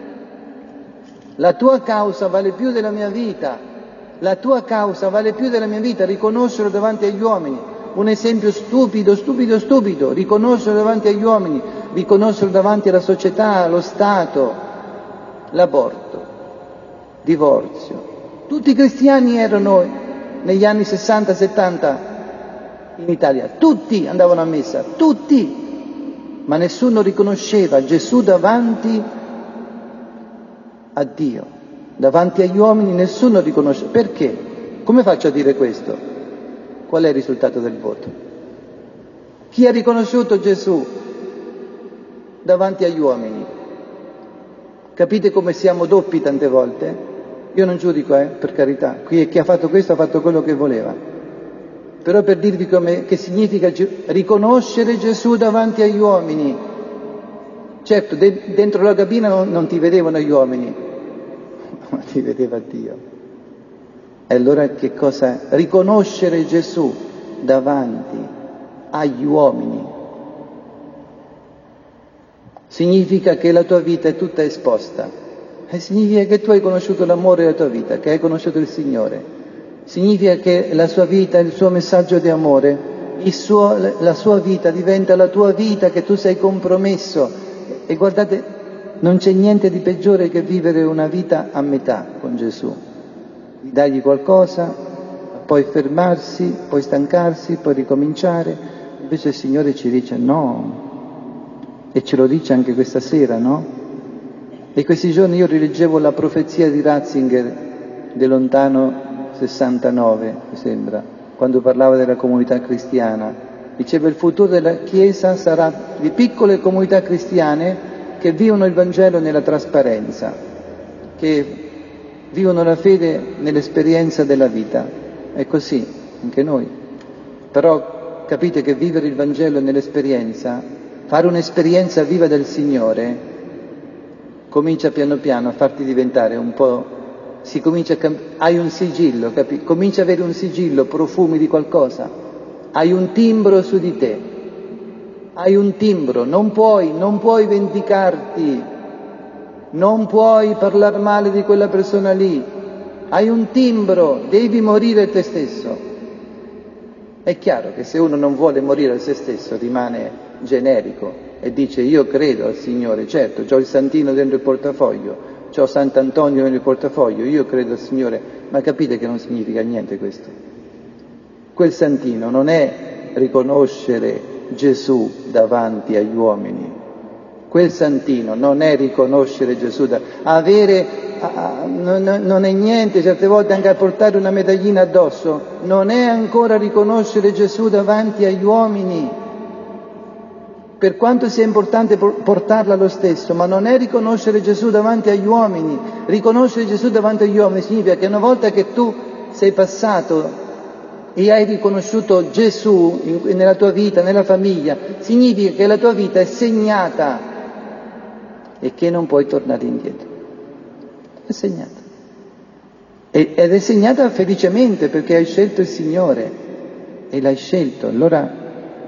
La tua causa vale più della mia vita. La tua causa vale più della mia vita. Riconoscerlo davanti agli uomini. Un esempio stupido, riconoscerlo davanti agli uomini, riconoscerlo davanti alla società, allo Stato, l'aborto, divorzio. Tutti i cristiani erano negli anni 60-70 in Italia, tutti andavano a messa, tutti, ma nessuno riconosceva Gesù davanti a Dio, davanti agli uomini nessuno riconosce. Perché? Come faccio a dire questo? Qual è il risultato del voto? Chi ha riconosciuto Gesù davanti agli uomini? Capite come siamo doppi tante volte? Io non giudico, per carità. Qui chi ha fatto questo ha fatto quello che voleva. Però per dirvi che significa riconoscere Gesù davanti agli uomini. Certo, dentro la cabina non ti vedevano gli uomini, ma ti vedeva Dio. E allora che cosa? Riconoscere Gesù davanti agli uomini significa che la tua vita è tutta esposta, e significa che tu hai conosciuto l'amore della tua vita, che hai conosciuto il Signore, significa che la sua vita, il suo messaggio di amore, la sua vita diventa la tua vita, che tu sei compromesso. E guardate, non c'è niente di peggiore che vivere una vita a metà con Gesù. Di dargli qualcosa, poi fermarsi, poi stancarsi, poi ricominciare. Invece il Signore ci dice no, e ce lo dice anche questa sera, no? E questi giorni io rileggevo la profezia di Ratzinger del lontano 69, mi sembra, quando parlava della comunità cristiana. Diceva il futuro della Chiesa sarà di piccole comunità cristiane che vivono il Vangelo nella trasparenza, che vivono la fede nell'esperienza della vita. È così, anche noi. Però capite che vivere il Vangelo nell'esperienza, fare un'esperienza viva del Signore, comincia piano piano a farti diventare un po', hai un sigillo, cominci ad avere un sigillo, profumi di qualcosa, hai un timbro su di te, hai un timbro, non puoi vendicarti, non puoi parlare male di quella persona lì, hai un timbro, devi morire a te stesso. È chiaro che se uno non vuole morire a se stesso rimane generico e dice io credo al Signore, certo, c'ho il santino dentro il portafoglio, c'ho Sant'Antonio nel portafoglio, io credo al Signore, ma capite che non significa niente questo. Quel santino non è riconoscere Gesù davanti agli uomini, quel santino non è riconoscere Gesù, non è niente, certe volte anche a portare una medaglina addosso, non è ancora riconoscere Gesù davanti agli uomini, per quanto sia importante portarla lo stesso, ma non è riconoscere Gesù davanti agli uomini. Riconoscere Gesù davanti agli uomini significa che una volta che tu sei passato e hai riconosciuto Gesù nella tua vita, nella famiglia, significa che la tua vita è segnata e che non puoi tornare indietro. È segnata. Ed è segnata felicemente perché hai scelto il Signore e l'hai scelto. Allora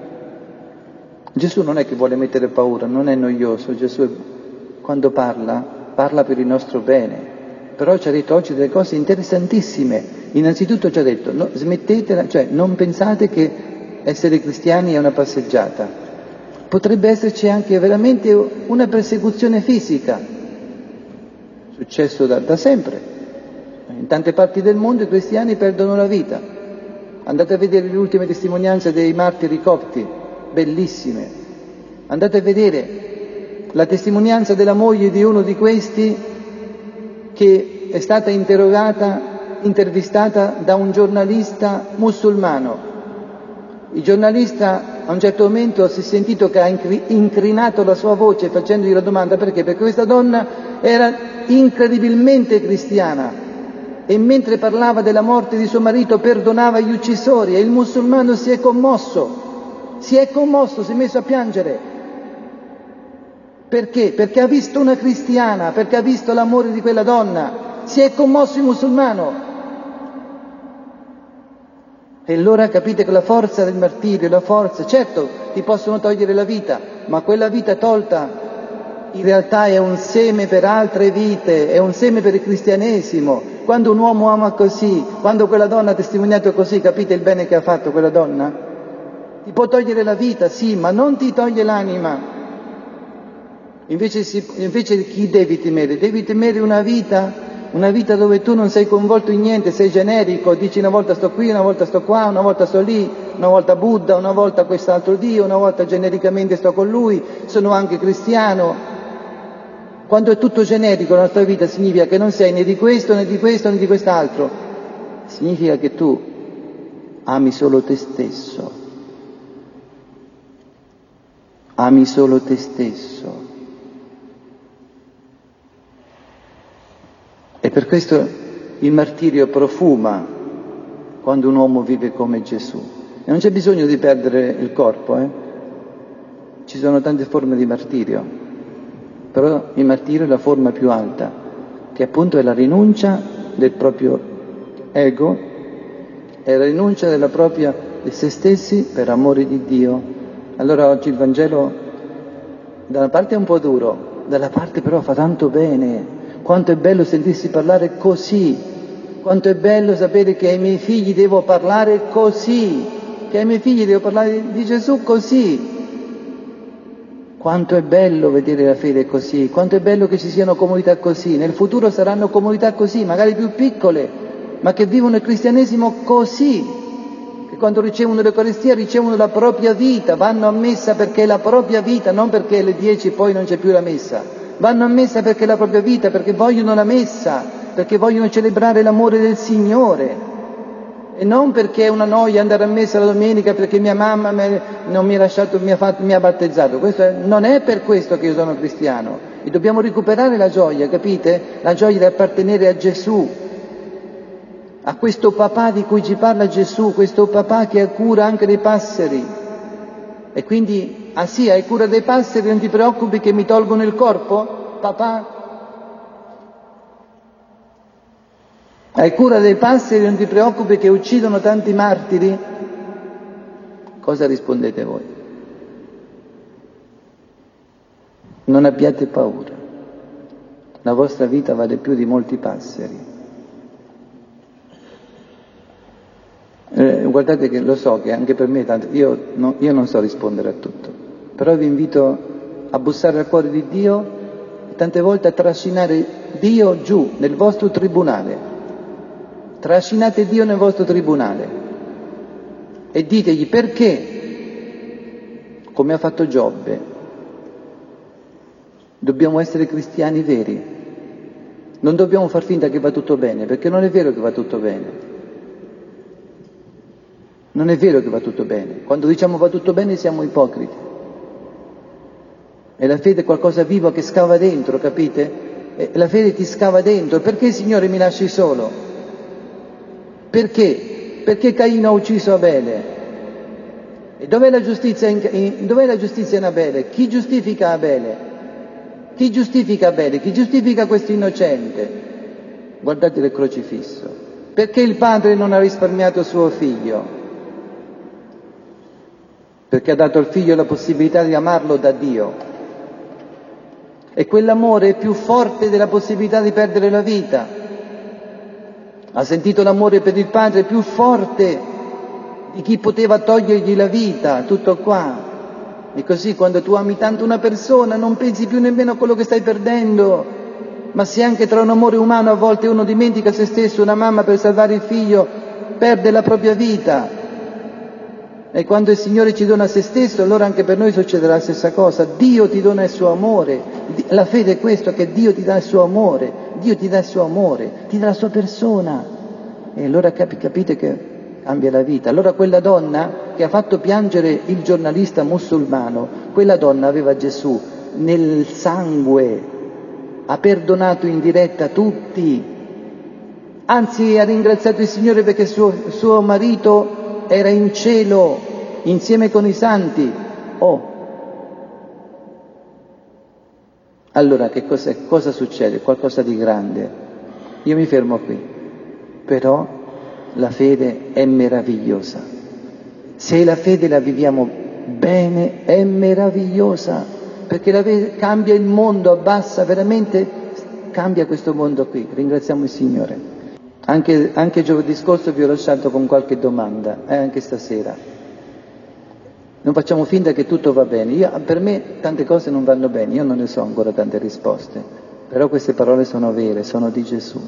Gesù non è che vuole mettere paura, non è noioso. Gesù quando parla per il nostro bene. Però ci ha detto oggi delle cose interessantissime. Innanzitutto ci ha detto, no, smettetela, cioè non pensate che essere cristiani è una passeggiata. Potrebbe esserci anche veramente una persecuzione fisica, successo da sempre. In tante parti del mondo i cristiani perdono la vita. Andate a vedere le ultime testimonianze dei martiri copti, bellissime. Andate a vedere la testimonianza della moglie di uno di questi che è stata intervistata da un giornalista musulmano. Il giornalista a un certo momento si è sentito che ha incrinato la sua voce facendogli la domanda perché? Perché questa donna era incredibilmente cristiana e mentre parlava della morte di suo marito perdonava gli uccisori e il musulmano si è commosso, si è messo a piangere. Perché? Perché ha visto una cristiana, perché ha visto l'amore di quella donna, si è commosso il musulmano. E allora capite che la forza del martirio, certo ti possono togliere la vita, ma quella vita tolta in realtà è un seme per altre vite, è un seme per il cristianesimo. Quando un uomo ama così, quando quella donna ha testimoniato così, capite il bene che ha fatto quella donna? Ti può togliere la vita, sì, ma non ti toglie l'anima. Invece chi devi temere? Devi temere una vita dove tu non sei coinvolto in niente, sei generico, dici una volta sto qui, una volta sto qua, una volta sto lì, una volta Buddha, una volta quest'altro Dio, una volta genericamente sto con lui, sono anche cristiano. Quando è tutto generico la nostra vita significa che non sei né di questo, né di questo, né di quest'altro. Significa che tu ami solo te stesso. Ami solo te stesso. E per questo il martirio profuma quando un uomo vive come Gesù. E non c'è bisogno di perdere il corpo, Ci sono tante forme di martirio, però il martirio è la forma più alta, che appunto è la rinuncia del proprio ego, è la rinuncia di se stessi per amore di Dio. Allora oggi il Vangelo da una parte è un po' duro, dalla parte però fa tanto bene. Quanto è bello sentirsi parlare così, quanto è bello sapere che ai miei figli devo parlare così, che ai miei figli devo parlare di Gesù così. Quanto è bello vedere la fede così, quanto è bello che ci siano comunità così. Nel futuro saranno comunità così, magari più piccole, ma che vivono il cristianesimo così, che quando ricevono l'Eucaristia ricevono la propria vita, vanno a messa perché è la propria vita, non perché alle 10 poi non c'è più la messa. Vanno a messa perché è la propria vita, perché vogliono la messa, perché vogliono celebrare l'amore del Signore. E non perché è una noia andare a messa la domenica perché mia mamma non mi ha lasciato, mi ha battezzato. Non è per questo che io sono cristiano. E dobbiamo recuperare la gioia, capite? La gioia di appartenere a Gesù, a questo papà di cui ci parla Gesù, questo papà che ha cura anche dei passeri. E quindi, sì, hai cura dei passeri, non ti preoccupi che mi tolgono il corpo, papà? Hai cura dei passeri, non ti preoccupi che uccidono tanti martiri? Cosa rispondete voi? Non abbiate paura, la vostra vita vale più di molti passeri. Guardate che lo so che anche per me, tanto, io non so rispondere a tutto, però vi invito a bussare al cuore di Dio e tante volte a trascinare Dio giù nel vostro tribunale. Trascinate Dio nel vostro tribunale e ditegli perché, come ha fatto Giobbe, dobbiamo essere cristiani veri. Non dobbiamo far finta che va tutto bene, perché non è vero che va tutto bene. Non è vero che va tutto bene. Quando diciamo va tutto bene siamo ipocriti. E la fede è qualcosa vivo che scava dentro, capite? E la fede ti scava dentro. Perché, Signore, mi lasci solo? Perché? Perché Caino ha ucciso Abele. E dov'è la giustizia in Abele? Chi giustifica Abele? Chi giustifica Abele? Chi giustifica questo innocente? Guardate il crocifisso. Perché il padre non ha risparmiato suo figlio? Perché ha dato al figlio la possibilità di amarlo da Dio. E quell'amore è più forte della possibilità di perdere la vita. Ha sentito l'amore per il padre più forte di chi poteva togliergli la vita, tutto qua. E così quando tu ami tanto una persona non pensi più nemmeno a quello che stai perdendo. Ma se anche tra un amore umano a volte uno dimentica se stesso, una mamma per salvare il figlio perde la propria vita. E quando il Signore ci dona se stesso, allora anche per noi succederà la stessa cosa. Dio ti dona il suo amore. La fede è questo, che Dio ti dà il suo amore. Dio ti dà il suo amore, ti dà la sua persona. E allora capite che cambia la vita. Allora quella donna che ha fatto piangere il giornalista musulmano, quella donna aveva Gesù nel sangue, ha perdonato in diretta tutti. Anzi, ha ringraziato il Signore perché suo marito era in cielo insieme con i santi. Allora cosa succede? Qualcosa di grande. Io mi fermo qui. Però la fede è meravigliosa. Se la fede la viviamo bene, è meravigliosa, perché la fede cambia il mondo, abbassa, veramente cambia questo mondo qui. Ringraziamo il Signore. Anche giovedì scorso vi ho lasciato con qualche domanda, anche stasera. Non facciamo finta che tutto va bene. Per me tante cose non vanno bene, io non ne so ancora tante risposte, però queste parole sono vere, sono di Gesù.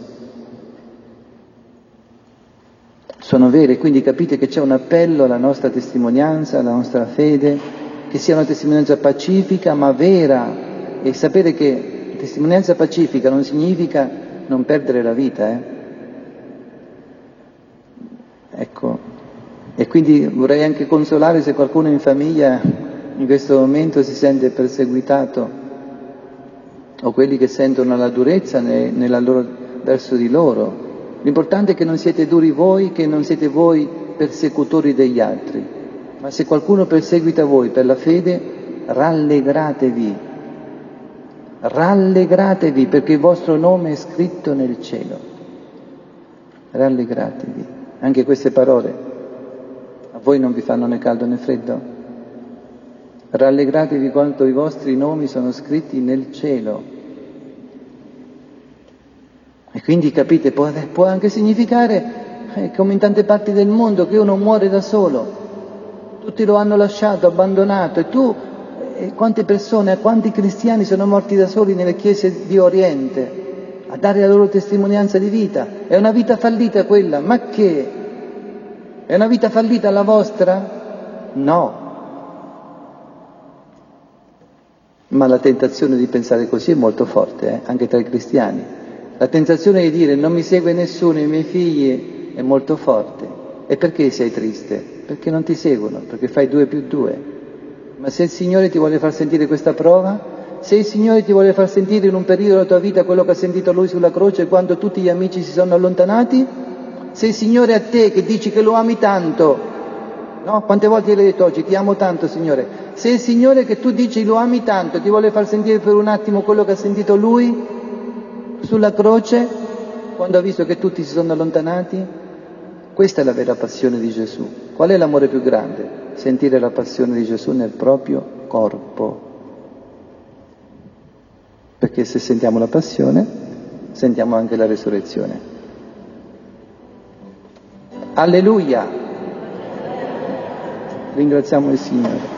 Sono vere, quindi capite che c'è un appello alla nostra testimonianza, alla nostra fede, che sia una testimonianza pacifica ma vera, e sapere che testimonianza pacifica non significa non perdere la vita, Ecco, e quindi vorrei anche consolare se qualcuno in famiglia in questo momento si sente perseguitato, o quelli che sentono la durezza verso di loro. L'importante è che non siete duri voi, che non siete voi persecutori degli altri, ma se qualcuno perseguita voi per la fede, rallegratevi, perché il vostro nome è scritto nel cielo. Rallegratevi. Anche queste parole a voi non vi fanno né caldo né freddo? Rallegratevi quanto i vostri nomi sono scritti nel cielo. E quindi capite, può anche significare, come in tante parti del mondo, che uno muore da solo. Tutti lo hanno lasciato, abbandonato, e quante persone, quanti cristiani sono morti da soli nelle chiese di Oriente a dare la loro testimonianza di vita. È una vita fallita quella, ma che? È una vita fallita la vostra? No. Ma la tentazione di pensare così è molto forte, anche tra i cristiani. La tentazione di dire non mi segue nessuno, i miei figli, è molto forte. E perché sei triste? Perché non ti seguono, perché fai 2 più 2. Ma se il Signore ti vuole far sentire questa prova, se il Signore ti vuole far sentire in un periodo della tua vita quello che ha sentito Lui sulla croce quando tutti gli amici si sono allontanati, se il Signore a te che dici che lo ami tanto, no? Quante volte l'hai detto oggi, ti amo tanto Signore, se il Signore che tu dici lo ami tanto ti vuole far sentire per un attimo quello che ha sentito Lui sulla croce quando ha visto che tutti si sono allontanati, questa è la vera passione di Gesù. Qual è l'amore più grande? Sentire la passione di Gesù nel proprio corpo. perché se sentiamo la passione, sentiamo anche la resurrezione. Alleluia! Ringraziamo il Signore.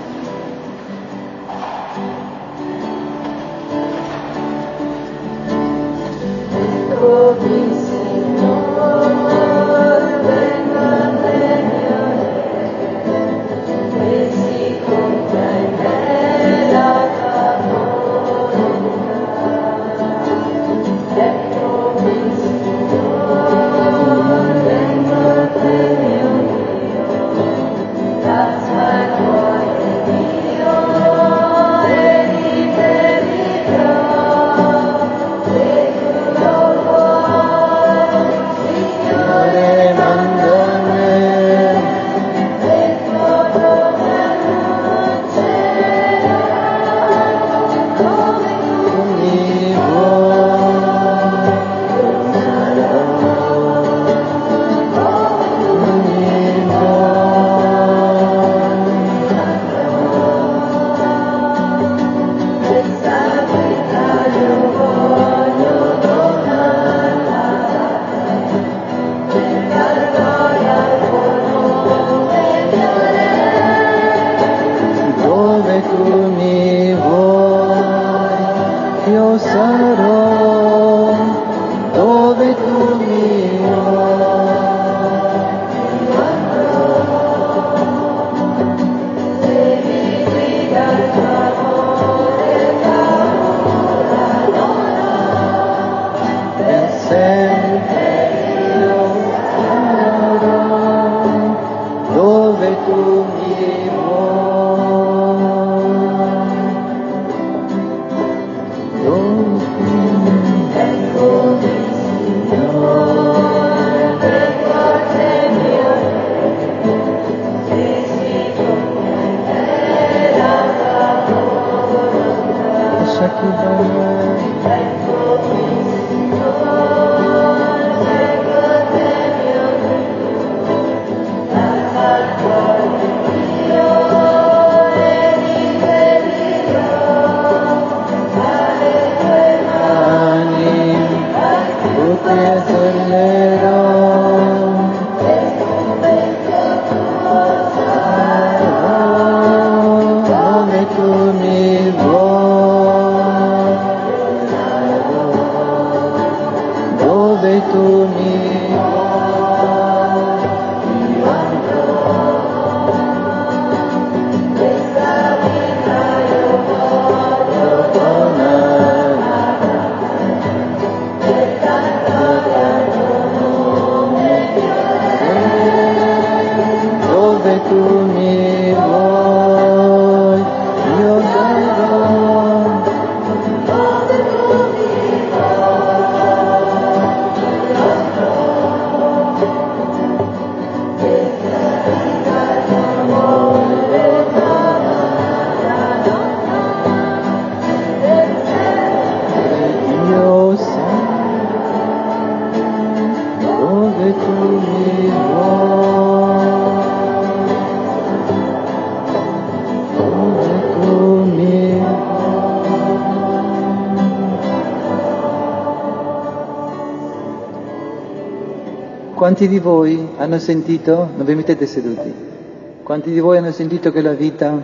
Quanti di voi hanno sentito, non vi mettete seduti, quanti di voi hanno sentito che la vita,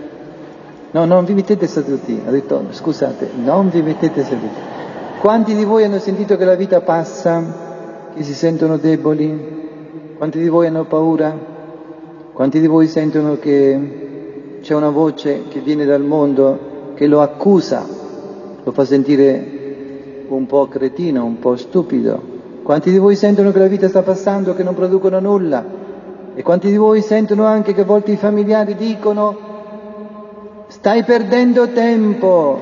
no, non vi mettete seduti, ho detto, scusate, non vi mettete seduti. Quanti di voi hanno sentito che la vita passa, che si sentono deboli? Quanti di voi hanno paura? Quanti di voi sentono che c'è una voce che viene dal mondo che lo accusa, lo fa sentire un po' cretino, un po' stupido? Quanti di voi sentono che la vita sta passando, che non producono nulla? E quanti di voi sentono anche che a volte i familiari dicono stai perdendo tempo?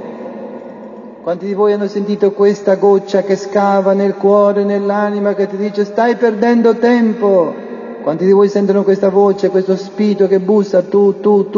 Quanti di voi hanno sentito questa goccia che scava nel cuore, nell'anima, che ti dice stai perdendo tempo? Quanti di voi sentono questa voce, questo spirito che bussa tu?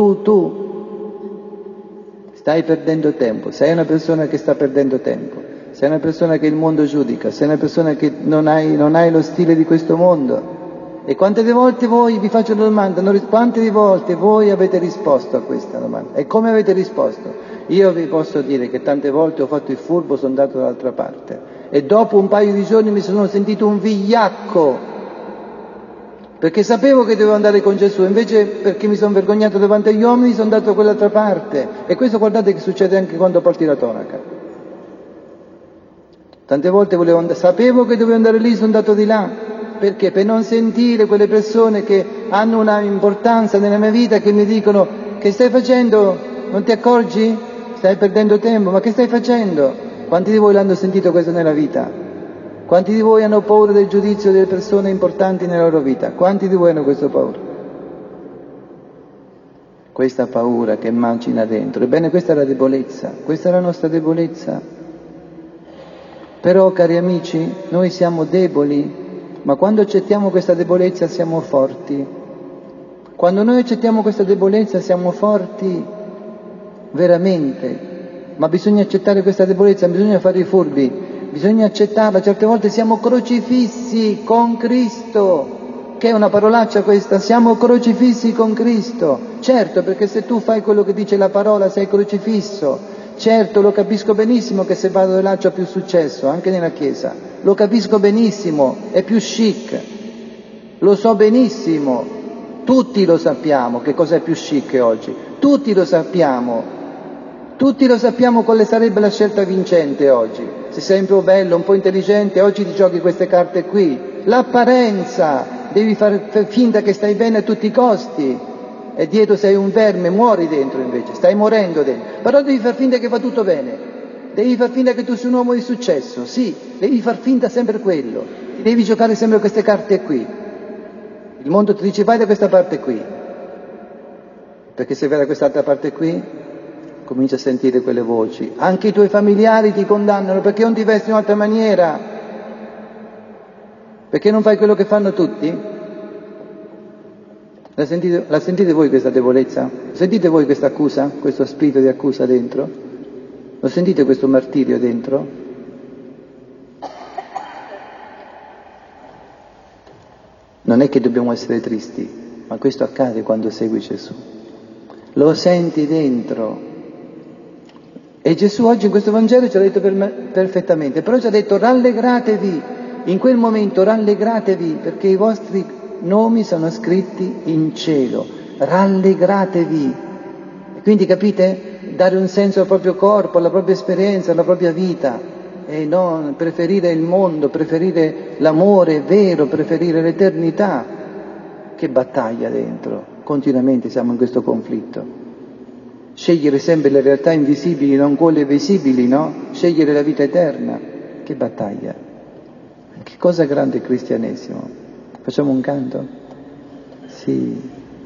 Stai perdendo tempo, sei una persona che sta perdendo tempo. Sei una persona che il mondo giudica, sei una persona che non hai lo stile di questo mondo. E quante volte voi, vi faccio una domanda, quante volte voi avete risposto a questa domanda? E come avete risposto? Io vi posso dire che tante volte ho fatto il furbo, sono andato dall'altra parte e dopo un paio di giorni mi sono sentito un vigliacco, perché sapevo che dovevo andare con Gesù, invece perché mi sono vergognato davanti agli uomini sono andato da quell'altra parte. E questo guardate che succede anche quando porti la tonaca. Tante volte sapevo che dovevo andare lì, sono andato di là. Perché? Per non sentire quelle persone che hanno una importanza nella mia vita, che mi dicono: che stai facendo? Non ti accorgi? Stai perdendo tempo, ma che stai facendo? Quanti di voi l'hanno sentito questo nella vita? Quanti di voi hanno paura del giudizio delle persone importanti nella loro vita? Quanti di voi hanno questa paura? Questa paura che macina dentro. Ebbene, questa è la debolezza, questa è la nostra debolezza. Però, cari amici, noi siamo deboli, ma quando accettiamo questa debolezza siamo forti. Quando noi accettiamo questa debolezza siamo forti veramente, ma bisogna accettare questa debolezza, bisogna fare i furbi, bisogna accettarla. Certe volte siamo crocifissi con Cristo, che è una parolaccia questa, siamo crocifissi con Cristo. Certo, perché se tu fai quello che dice la parola sei crocifisso. Certo, lo capisco benissimo che se vado di là c'ho più successo, anche nella Chiesa. Lo capisco benissimo, è più chic. Lo so benissimo. Tutti lo sappiamo che cos'è più chic oggi. Tutti lo sappiamo. Tutti lo sappiamo quale sarebbe la scelta vincente oggi. Se sei un po' bello, un po' intelligente, oggi ti giochi queste carte qui. L'apparenza, devi far finta che stai bene a tutti i costi. E dietro sei un verme, muori dentro invece, stai morendo dentro. Però devi far finta che va tutto bene. Devi far finta che tu sei un uomo di successo, sì, devi far finta sempre quello. Devi giocare sempre queste carte qui. Il mondo ti dice vai da questa parte qui. Perché se vai da quest'altra parte qui, cominci a sentire quelle voci. Anche i tuoi familiari ti condannano perché non ti vesti in un'altra maniera. Perché non fai quello che fanno tutti? La sentite voi questa debolezza? Sentite voi questa accusa? Questo spirito di accusa dentro? Lo sentite questo martirio dentro? Non è che dobbiamo essere tristi, ma questo accade quando segui Gesù. Lo senti dentro. E Gesù oggi in questo Vangelo ci ha detto perfettamente, però ci ha detto rallegratevi, in quel momento rallegratevi perché i vostri nomi sono scritti in cielo, rallegratevi. E quindi capite? Dare un senso al proprio corpo, alla propria esperienza, alla propria vita, e non preferire il mondo, preferire l'amore vero, preferire l'eternità. Che battaglia dentro, continuamente siamo in questo conflitto. Scegliere sempre le realtà invisibili, non quelle visibili, no? Scegliere la vita eterna, che battaglia. Che cosa grande il cristianesimo. Facciamo un canto? Sì.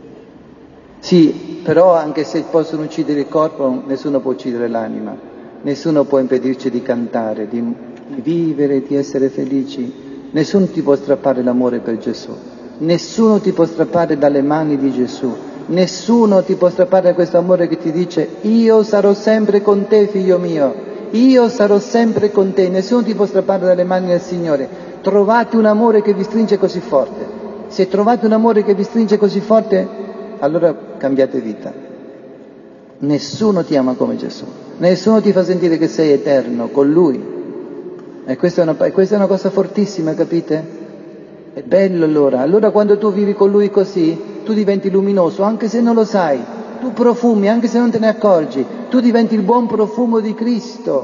Sì, però anche se possono uccidere il corpo, nessuno può uccidere l'anima. Nessuno può impedirci di cantare, di vivere, di essere felici. Nessuno ti può strappare l'amore per Gesù. Nessuno ti può strappare dalle mani di Gesù. Nessuno ti può strappare da questo amore che ti dice io sarò sempre con te, figlio mio. Io sarò sempre con te. Nessuno ti può strappare dalle mani del Signore. Trovate un amore che vi stringe così forte. Se trovate un amore che vi stringe così forte, allora cambiate vita. Nessuno ti ama come Gesù. Nessuno ti fa sentire che sei eterno con Lui. E questa è una cosa fortissima, capite? È bello allora. Allora quando tu vivi con Lui così, tu diventi luminoso, anche se non lo sai. Tu profumi, anche se non te ne accorgi. Tu diventi il buon profumo di Cristo.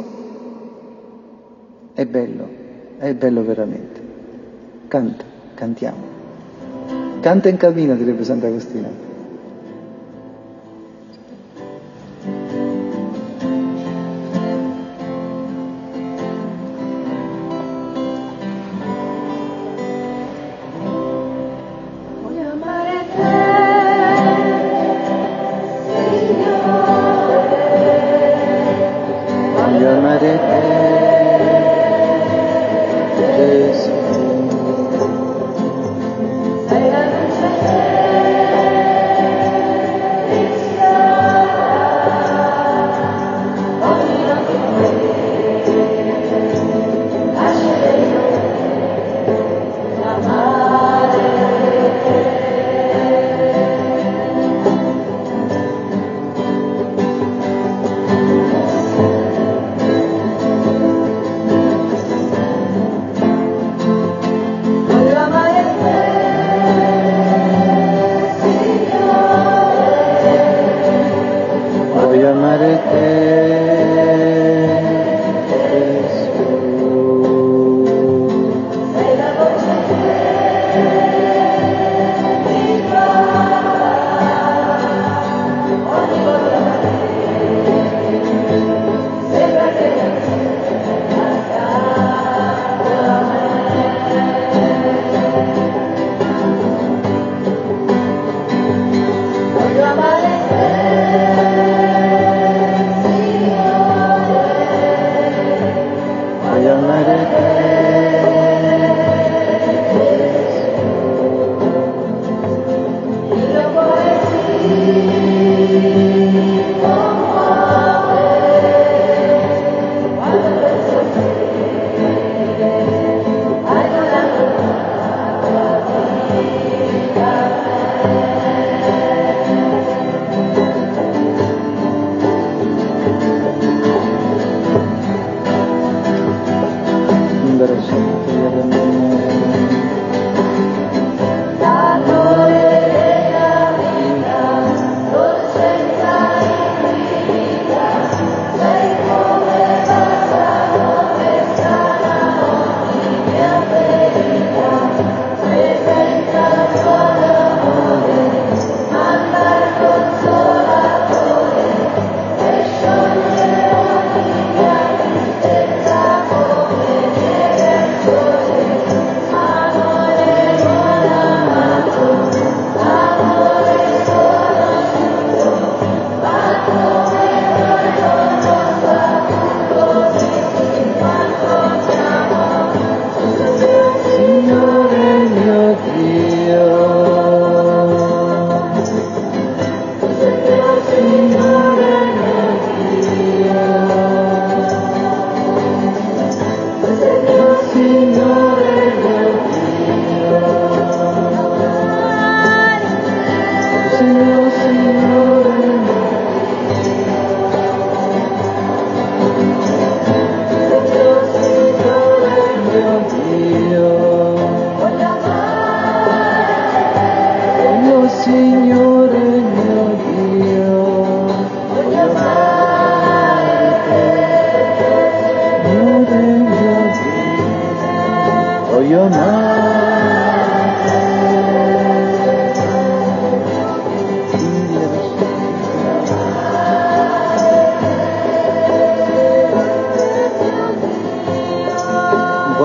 È bello veramente. Canta, cantiamo. Canta in cammino, direbbe Sant'Agostino.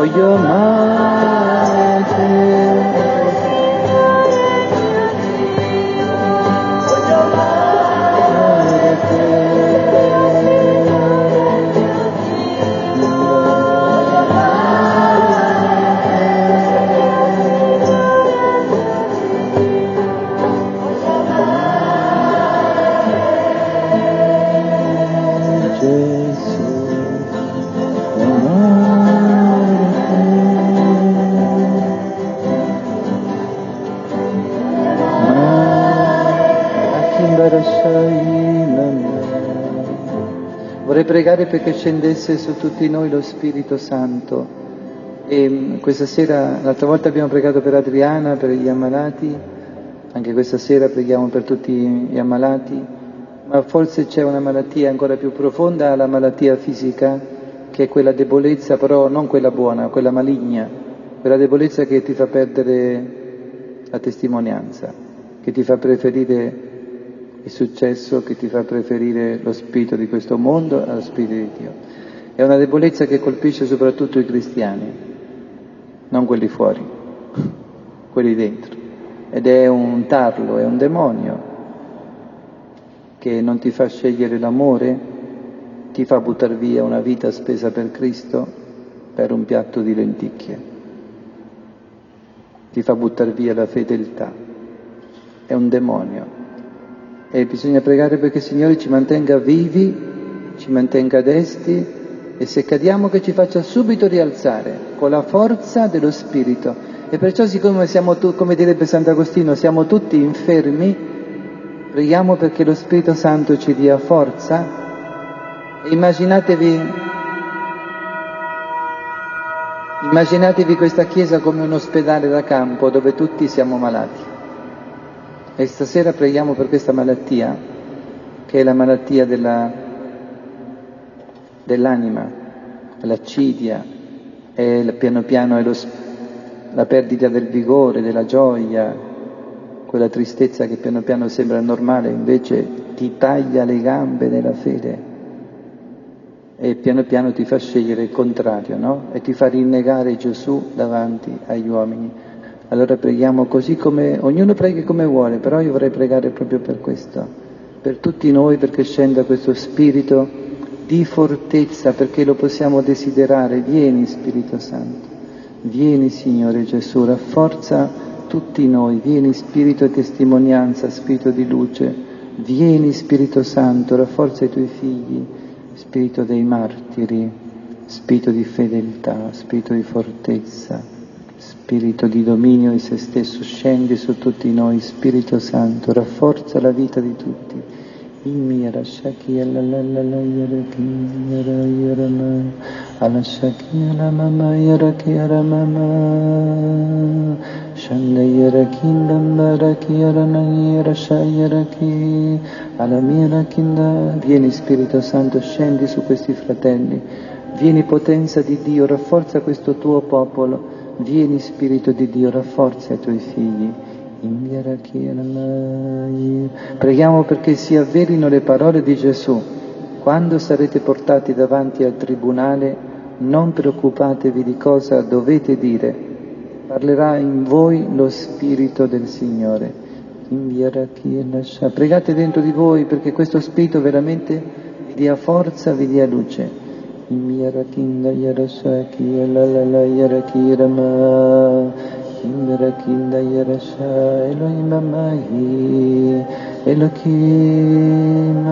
voglio amare te. Vorrei pregare perché scendesse su tutti noi lo Spirito Santo. E questa sera, l'altra volta abbiamo pregato per Adriana, per gli ammalati, anche questa sera preghiamo per tutti gli ammalati, ma forse c'è una malattia ancora più profonda, la malattia fisica, che è quella debolezza, però non quella buona, quella maligna, quella debolezza che ti fa perdere la testimonianza, che ti fa preferire il successo, che ti fa preferire lo spirito di questo mondo allo spirito di Dio. È una debolezza che colpisce soprattutto i cristiani, non quelli fuori, quelli dentro. Ed è un tarlo, è un demonio che non ti fa scegliere l'amore, ti fa buttare via una vita spesa per Cristo per un piatto di lenticchie, ti fa buttare via la fedeltà. È un demonio. E bisogna pregare perché il Signore ci mantenga vivi, ci mantenga desti e se cadiamo che ci faccia subito rialzare con la forza dello Spirito. E perciò siccome siamo come direbbe Sant'Agostino, siamo tutti infermi, preghiamo perché lo Spirito Santo ci dia forza e immaginatevi questa chiesa come un ospedale da campo dove tutti siamo malati. E stasera preghiamo per questa malattia, che è la malattia dell'anima, l'accidia, e piano piano è la perdita del vigore, della gioia, quella tristezza che piano piano sembra normale, invece ti taglia le gambe nella fede e piano piano ti fa scegliere il contrario, no? E ti fa rinnegare Gesù davanti agli uomini. Allora preghiamo così come, ognuno preghi come vuole, però io vorrei pregare proprio per questo, per tutti noi, perché scenda questo spirito di fortezza, perché lo possiamo desiderare. Vieni Spirito Santo, vieni Signore Gesù, rafforza tutti noi, vieni Spirito di testimonianza, Spirito di luce, vieni Spirito Santo, rafforza i tuoi figli, Spirito dei martiri, Spirito di fedeltà, Spirito di fortezza, Spirito di dominio di se stesso, scendi su tutti noi, Spirito Santo, rafforza la vita di tutti. Vieni Spirito Santo, scendi su questi fratelli, vieni potenza di Dio, rafforza questo tuo popolo. Vieni Spirito di Dio, rafforza i tuoi figli. Preghiamo perché si avverino le parole di Gesù. Quando sarete portati davanti al tribunale, non preoccupatevi di cosa dovete dire. Parlerà in voi lo Spirito del Signore. Pregate dentro di voi perché questo Spirito veramente vi dia forza, vi dia luce. Imyarakinda yarasaki la yarakirama Imyarakinda yarasa Elohim amai Elohim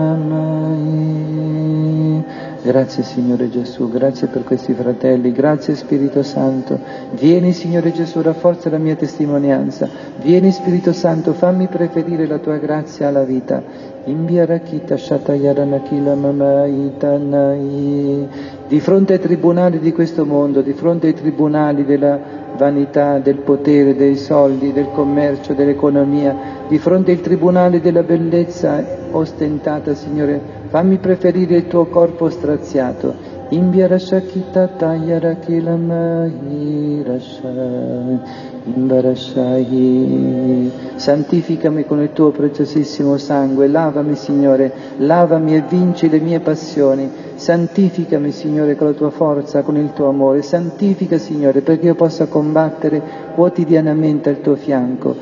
amai. Grazie Signore Gesù, grazie per questi fratelli, grazie Spirito Santo. Vieni Signore Gesù, rafforza la mia testimonianza. Vieni Spirito Santo, fammi preferire la tua grazia alla vita. Imbiarakita shatayaranakila mamaitanai. Di fronte ai tribunali di questo mondo, di fronte ai tribunali della vanità, del potere, dei soldi, del commercio, dell'economia, di fronte ai tribunali della bellezza ostentata, Signore, fammi preferire il tuo corpo straziato. Imbiarashakita tayarakila mahirasha Imbarashahi. Santificami con il tuo preziosissimo sangue, lavami Signore, lavami e vinci le mie passioni, santificami Signore con la tua forza, con il tuo amore, santifica Signore perché io possa combattere quotidianamente al tuo fianco.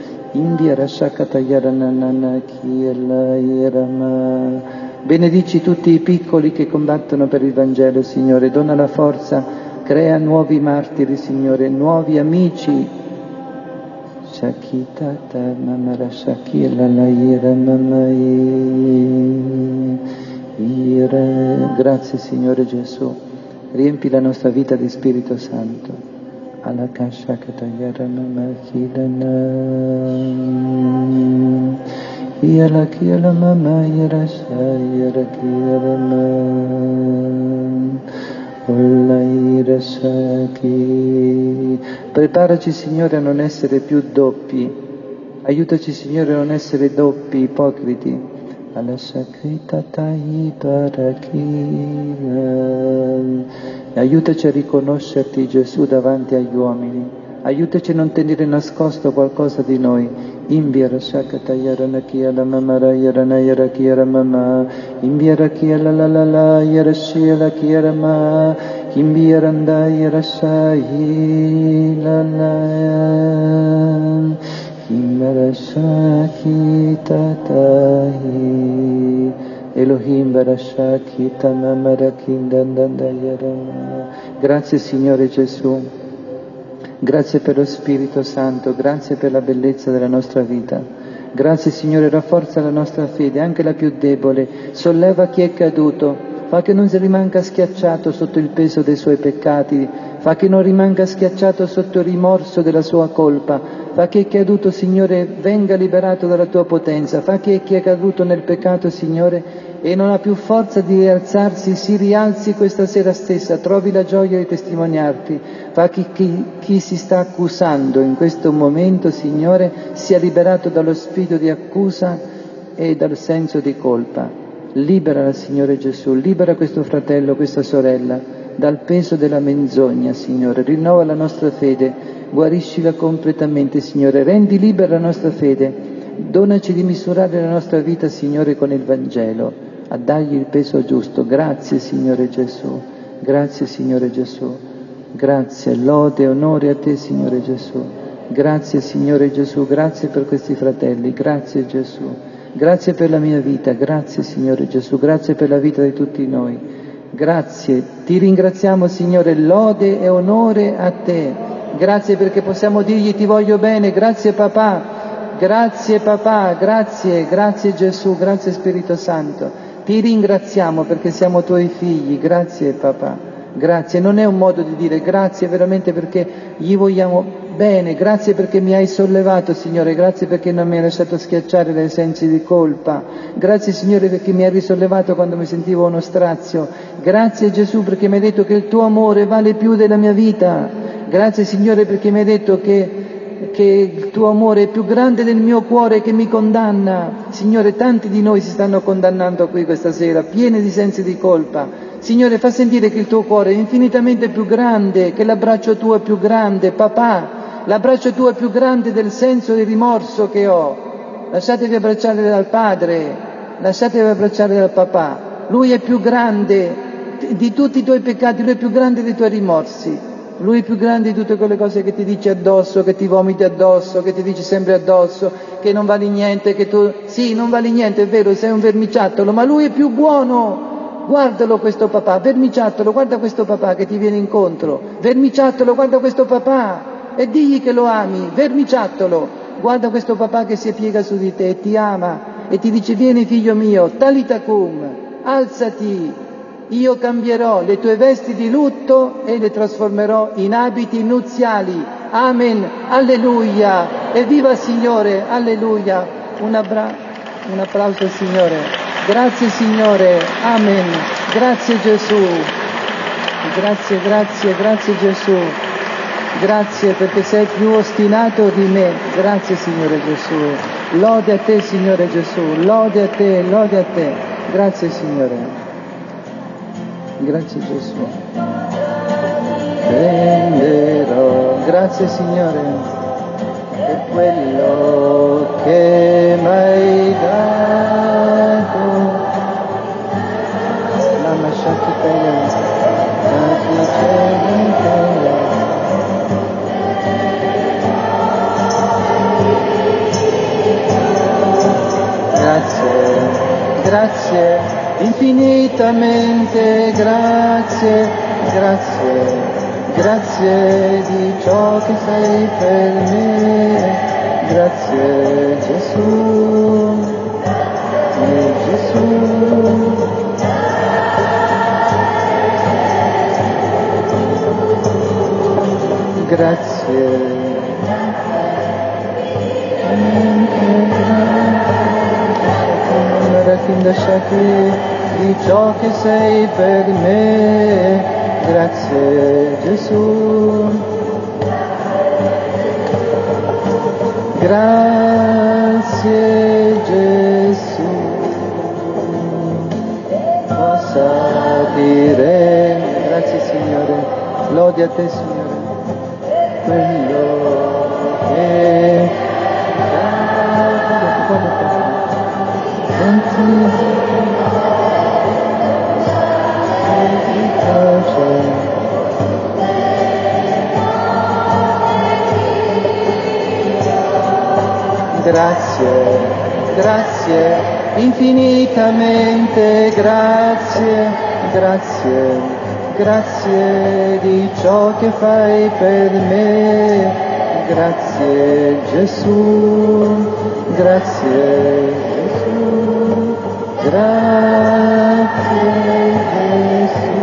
Benedici tutti i piccoli che combattono per il Vangelo, Signore, dona la forza, crea nuovi martiri, Signore, nuovi amici. Shakitata mamara shakila la ira mamai. Grazie Signore Gesù, riempi la nostra vita di Spirito Santo. Alakashakatayara mamakilana. Yala kiyala mama yara shayara kiyala Preparaci Signore a non essere più doppi, aiutaci Signore a non essere doppi, ipocriti. Aiutaci a riconoscerti Gesù davanti agli uomini, aiutaci a non tenere nascosto qualcosa di noi. Inviara shakatayarana kiyala mamara yarana yara kiyara mama, inviara kiyala la la la yara shiyala kiyara ma, inviaranda yara shahi la la, inviara shahi tatahi, Elohim barashakita mamara kindandanda yara. Grazie Signore Gesù. Grazie per lo Spirito Santo, grazie per la bellezza della nostra vita. Grazie Signore, rafforza la nostra fede, anche la più debole, solleva chi è caduto, fa che non si rimanga schiacciato sotto il peso dei suoi peccati, fa che non rimanga schiacciato sotto il rimorso della sua colpa, fa che chi è caduto, Signore, venga liberato dalla tua potenza, fa che chi è caduto nel peccato, Signore, e non ha più forza di rialzarsi, si rialzi questa sera stessa, trovi la gioia di testimoniarti, fa che chi si sta accusando in questo momento, Signore, sia liberato dallo spirito di accusa e dal senso di colpa. Libera, Signore Gesù, libera questo fratello, questa sorella, dal peso della menzogna, Signore, rinnova la nostra fede, guariscila completamente, Signore, rendi libera la nostra fede, donaci di misurare la nostra vita, Signore, con il Vangelo, a dargli il peso giusto. Grazie Signore Gesù, grazie Signore Gesù, grazie, lode e onore a te Signore Gesù, grazie Signore Gesù, grazie per questi fratelli, grazie Gesù, grazie per la mia vita, grazie Signore Gesù, grazie per la vita di tutti noi, grazie, ti ringraziamo Signore, lode e onore a te, grazie perché possiamo dirgli ti voglio bene, grazie papà, grazie Gesù, grazie Spirito Santo. Ti ringraziamo perché siamo tuoi figli, grazie papà, grazie, non è un modo di dire grazie veramente perché gli vogliamo bene, grazie perché mi hai sollevato Signore, grazie perché non mi hai lasciato schiacciare dai sensi di colpa, grazie Signore perché mi hai risollevato quando mi sentivo uno strazio, grazie Gesù perché mi hai detto che il tuo amore vale più della mia vita, grazie Signore perché mi hai detto che il tuo amore è più grande del mio cuore che mi condanna. Signore, tanti di noi si stanno condannando qui questa sera, pieni di sensi di colpa. Signore, fa sentire che il tuo cuore è infinitamente più grande, che l'abbraccio tuo è più grande. Papà, l'abbraccio tuo è più grande del senso di rimorso che ho. Lasciatevi abbracciare dal Padre, lasciatevi abbracciare dal papà. Lui è più grande di tutti i tuoi peccati, lui è più grande dei tuoi rimorsi. Lui è più grande di tutte quelle cose che ti dice addosso, che ti vomiti addosso, che ti dice sempre addosso, che non vali niente, che tu... Sì, non vali niente, è vero, sei un vermiciattolo, ma lui è più buono. Guardalo questo papà, vermiciattolo, guarda questo papà che ti viene incontro. Vermiciattolo, guarda questo papà e digli che lo ami, vermiciattolo. Guarda questo papà che si piega su di te e ti ama e ti dice vieni figlio mio, talita cum, alzati. Io cambierò le tue vesti di lutto e le trasformerò in abiti nuziali. Amen, alleluia, evviva Signore, alleluia. Un applauso al Signore. Grazie Signore, amen. Grazie Gesù. Grazie Gesù. Grazie perché sei più ostinato di me. Grazie Signore Gesù. Lode a te Signore Gesù, lode a te, lode a te. Grazie Signore. Grazie Gesù. Prenderò. Grazie Signore. quello che m'hai dato. Lama Shakipaya, grazie, grazie, infinitamente grazie, grazie, grazie di ciò che sei per me, grazie Gesù, Gesù. Grazie. Di ciò che sei per me, grazie Gesù, grazie Gesù, possa dire, grazie Signore, lode a te Signore, quello che grazie, grazie, infinitamente grazie, grazie, grazie di ciò che fai per me, grazie Gesù, grazie Gesù, grazie Gesù,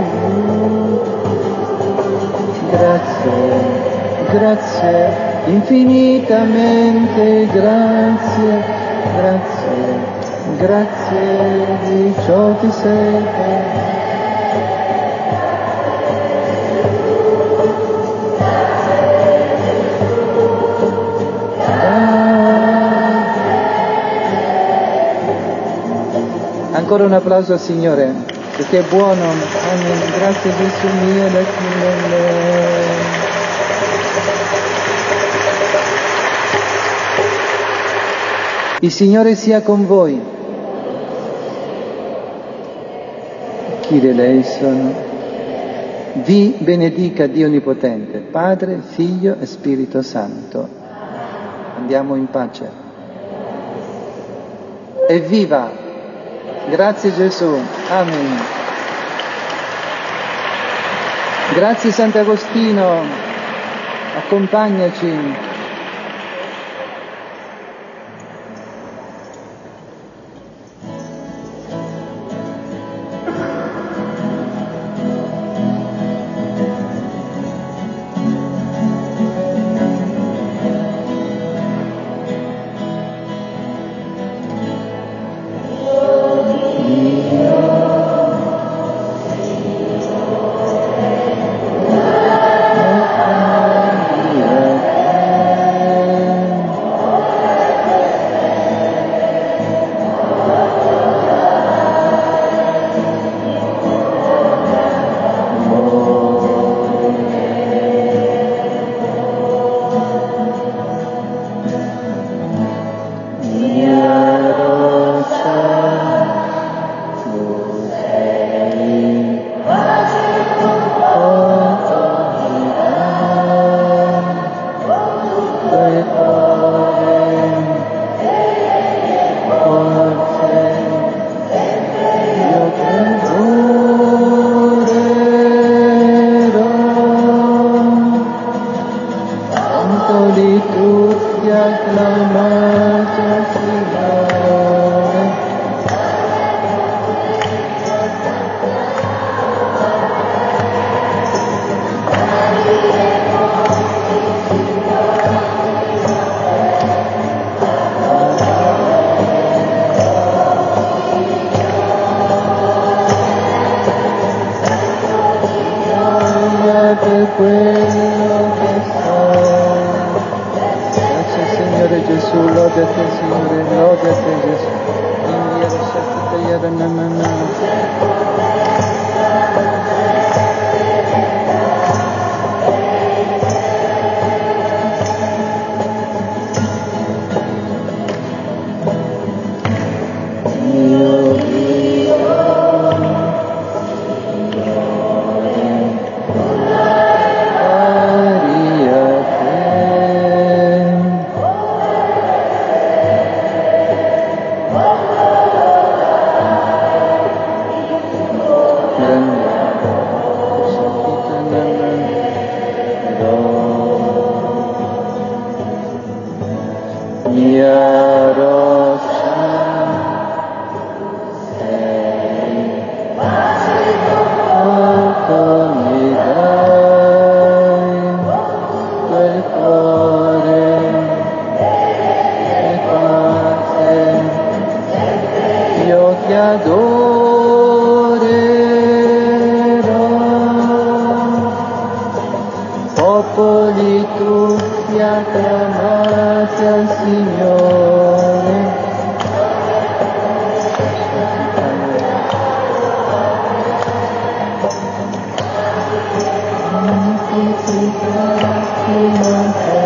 grazie, grazie. Infinitamente grazie, grazie, grazie di ciò che sei per me. Ancora un applauso al Signore, perché è buono. Amen. Grazie Gesù mio, Il Signore sia con voi. Chi eleison. Vi benedica Dio Onnipotente, Padre, Figlio e Spirito Santo. Andiamo in pace. Evviva! Grazie Gesù. Amen. Grazie Sant'Agostino. Accompagnaci. popoli tutti acclamate al Signore. Santificati in te.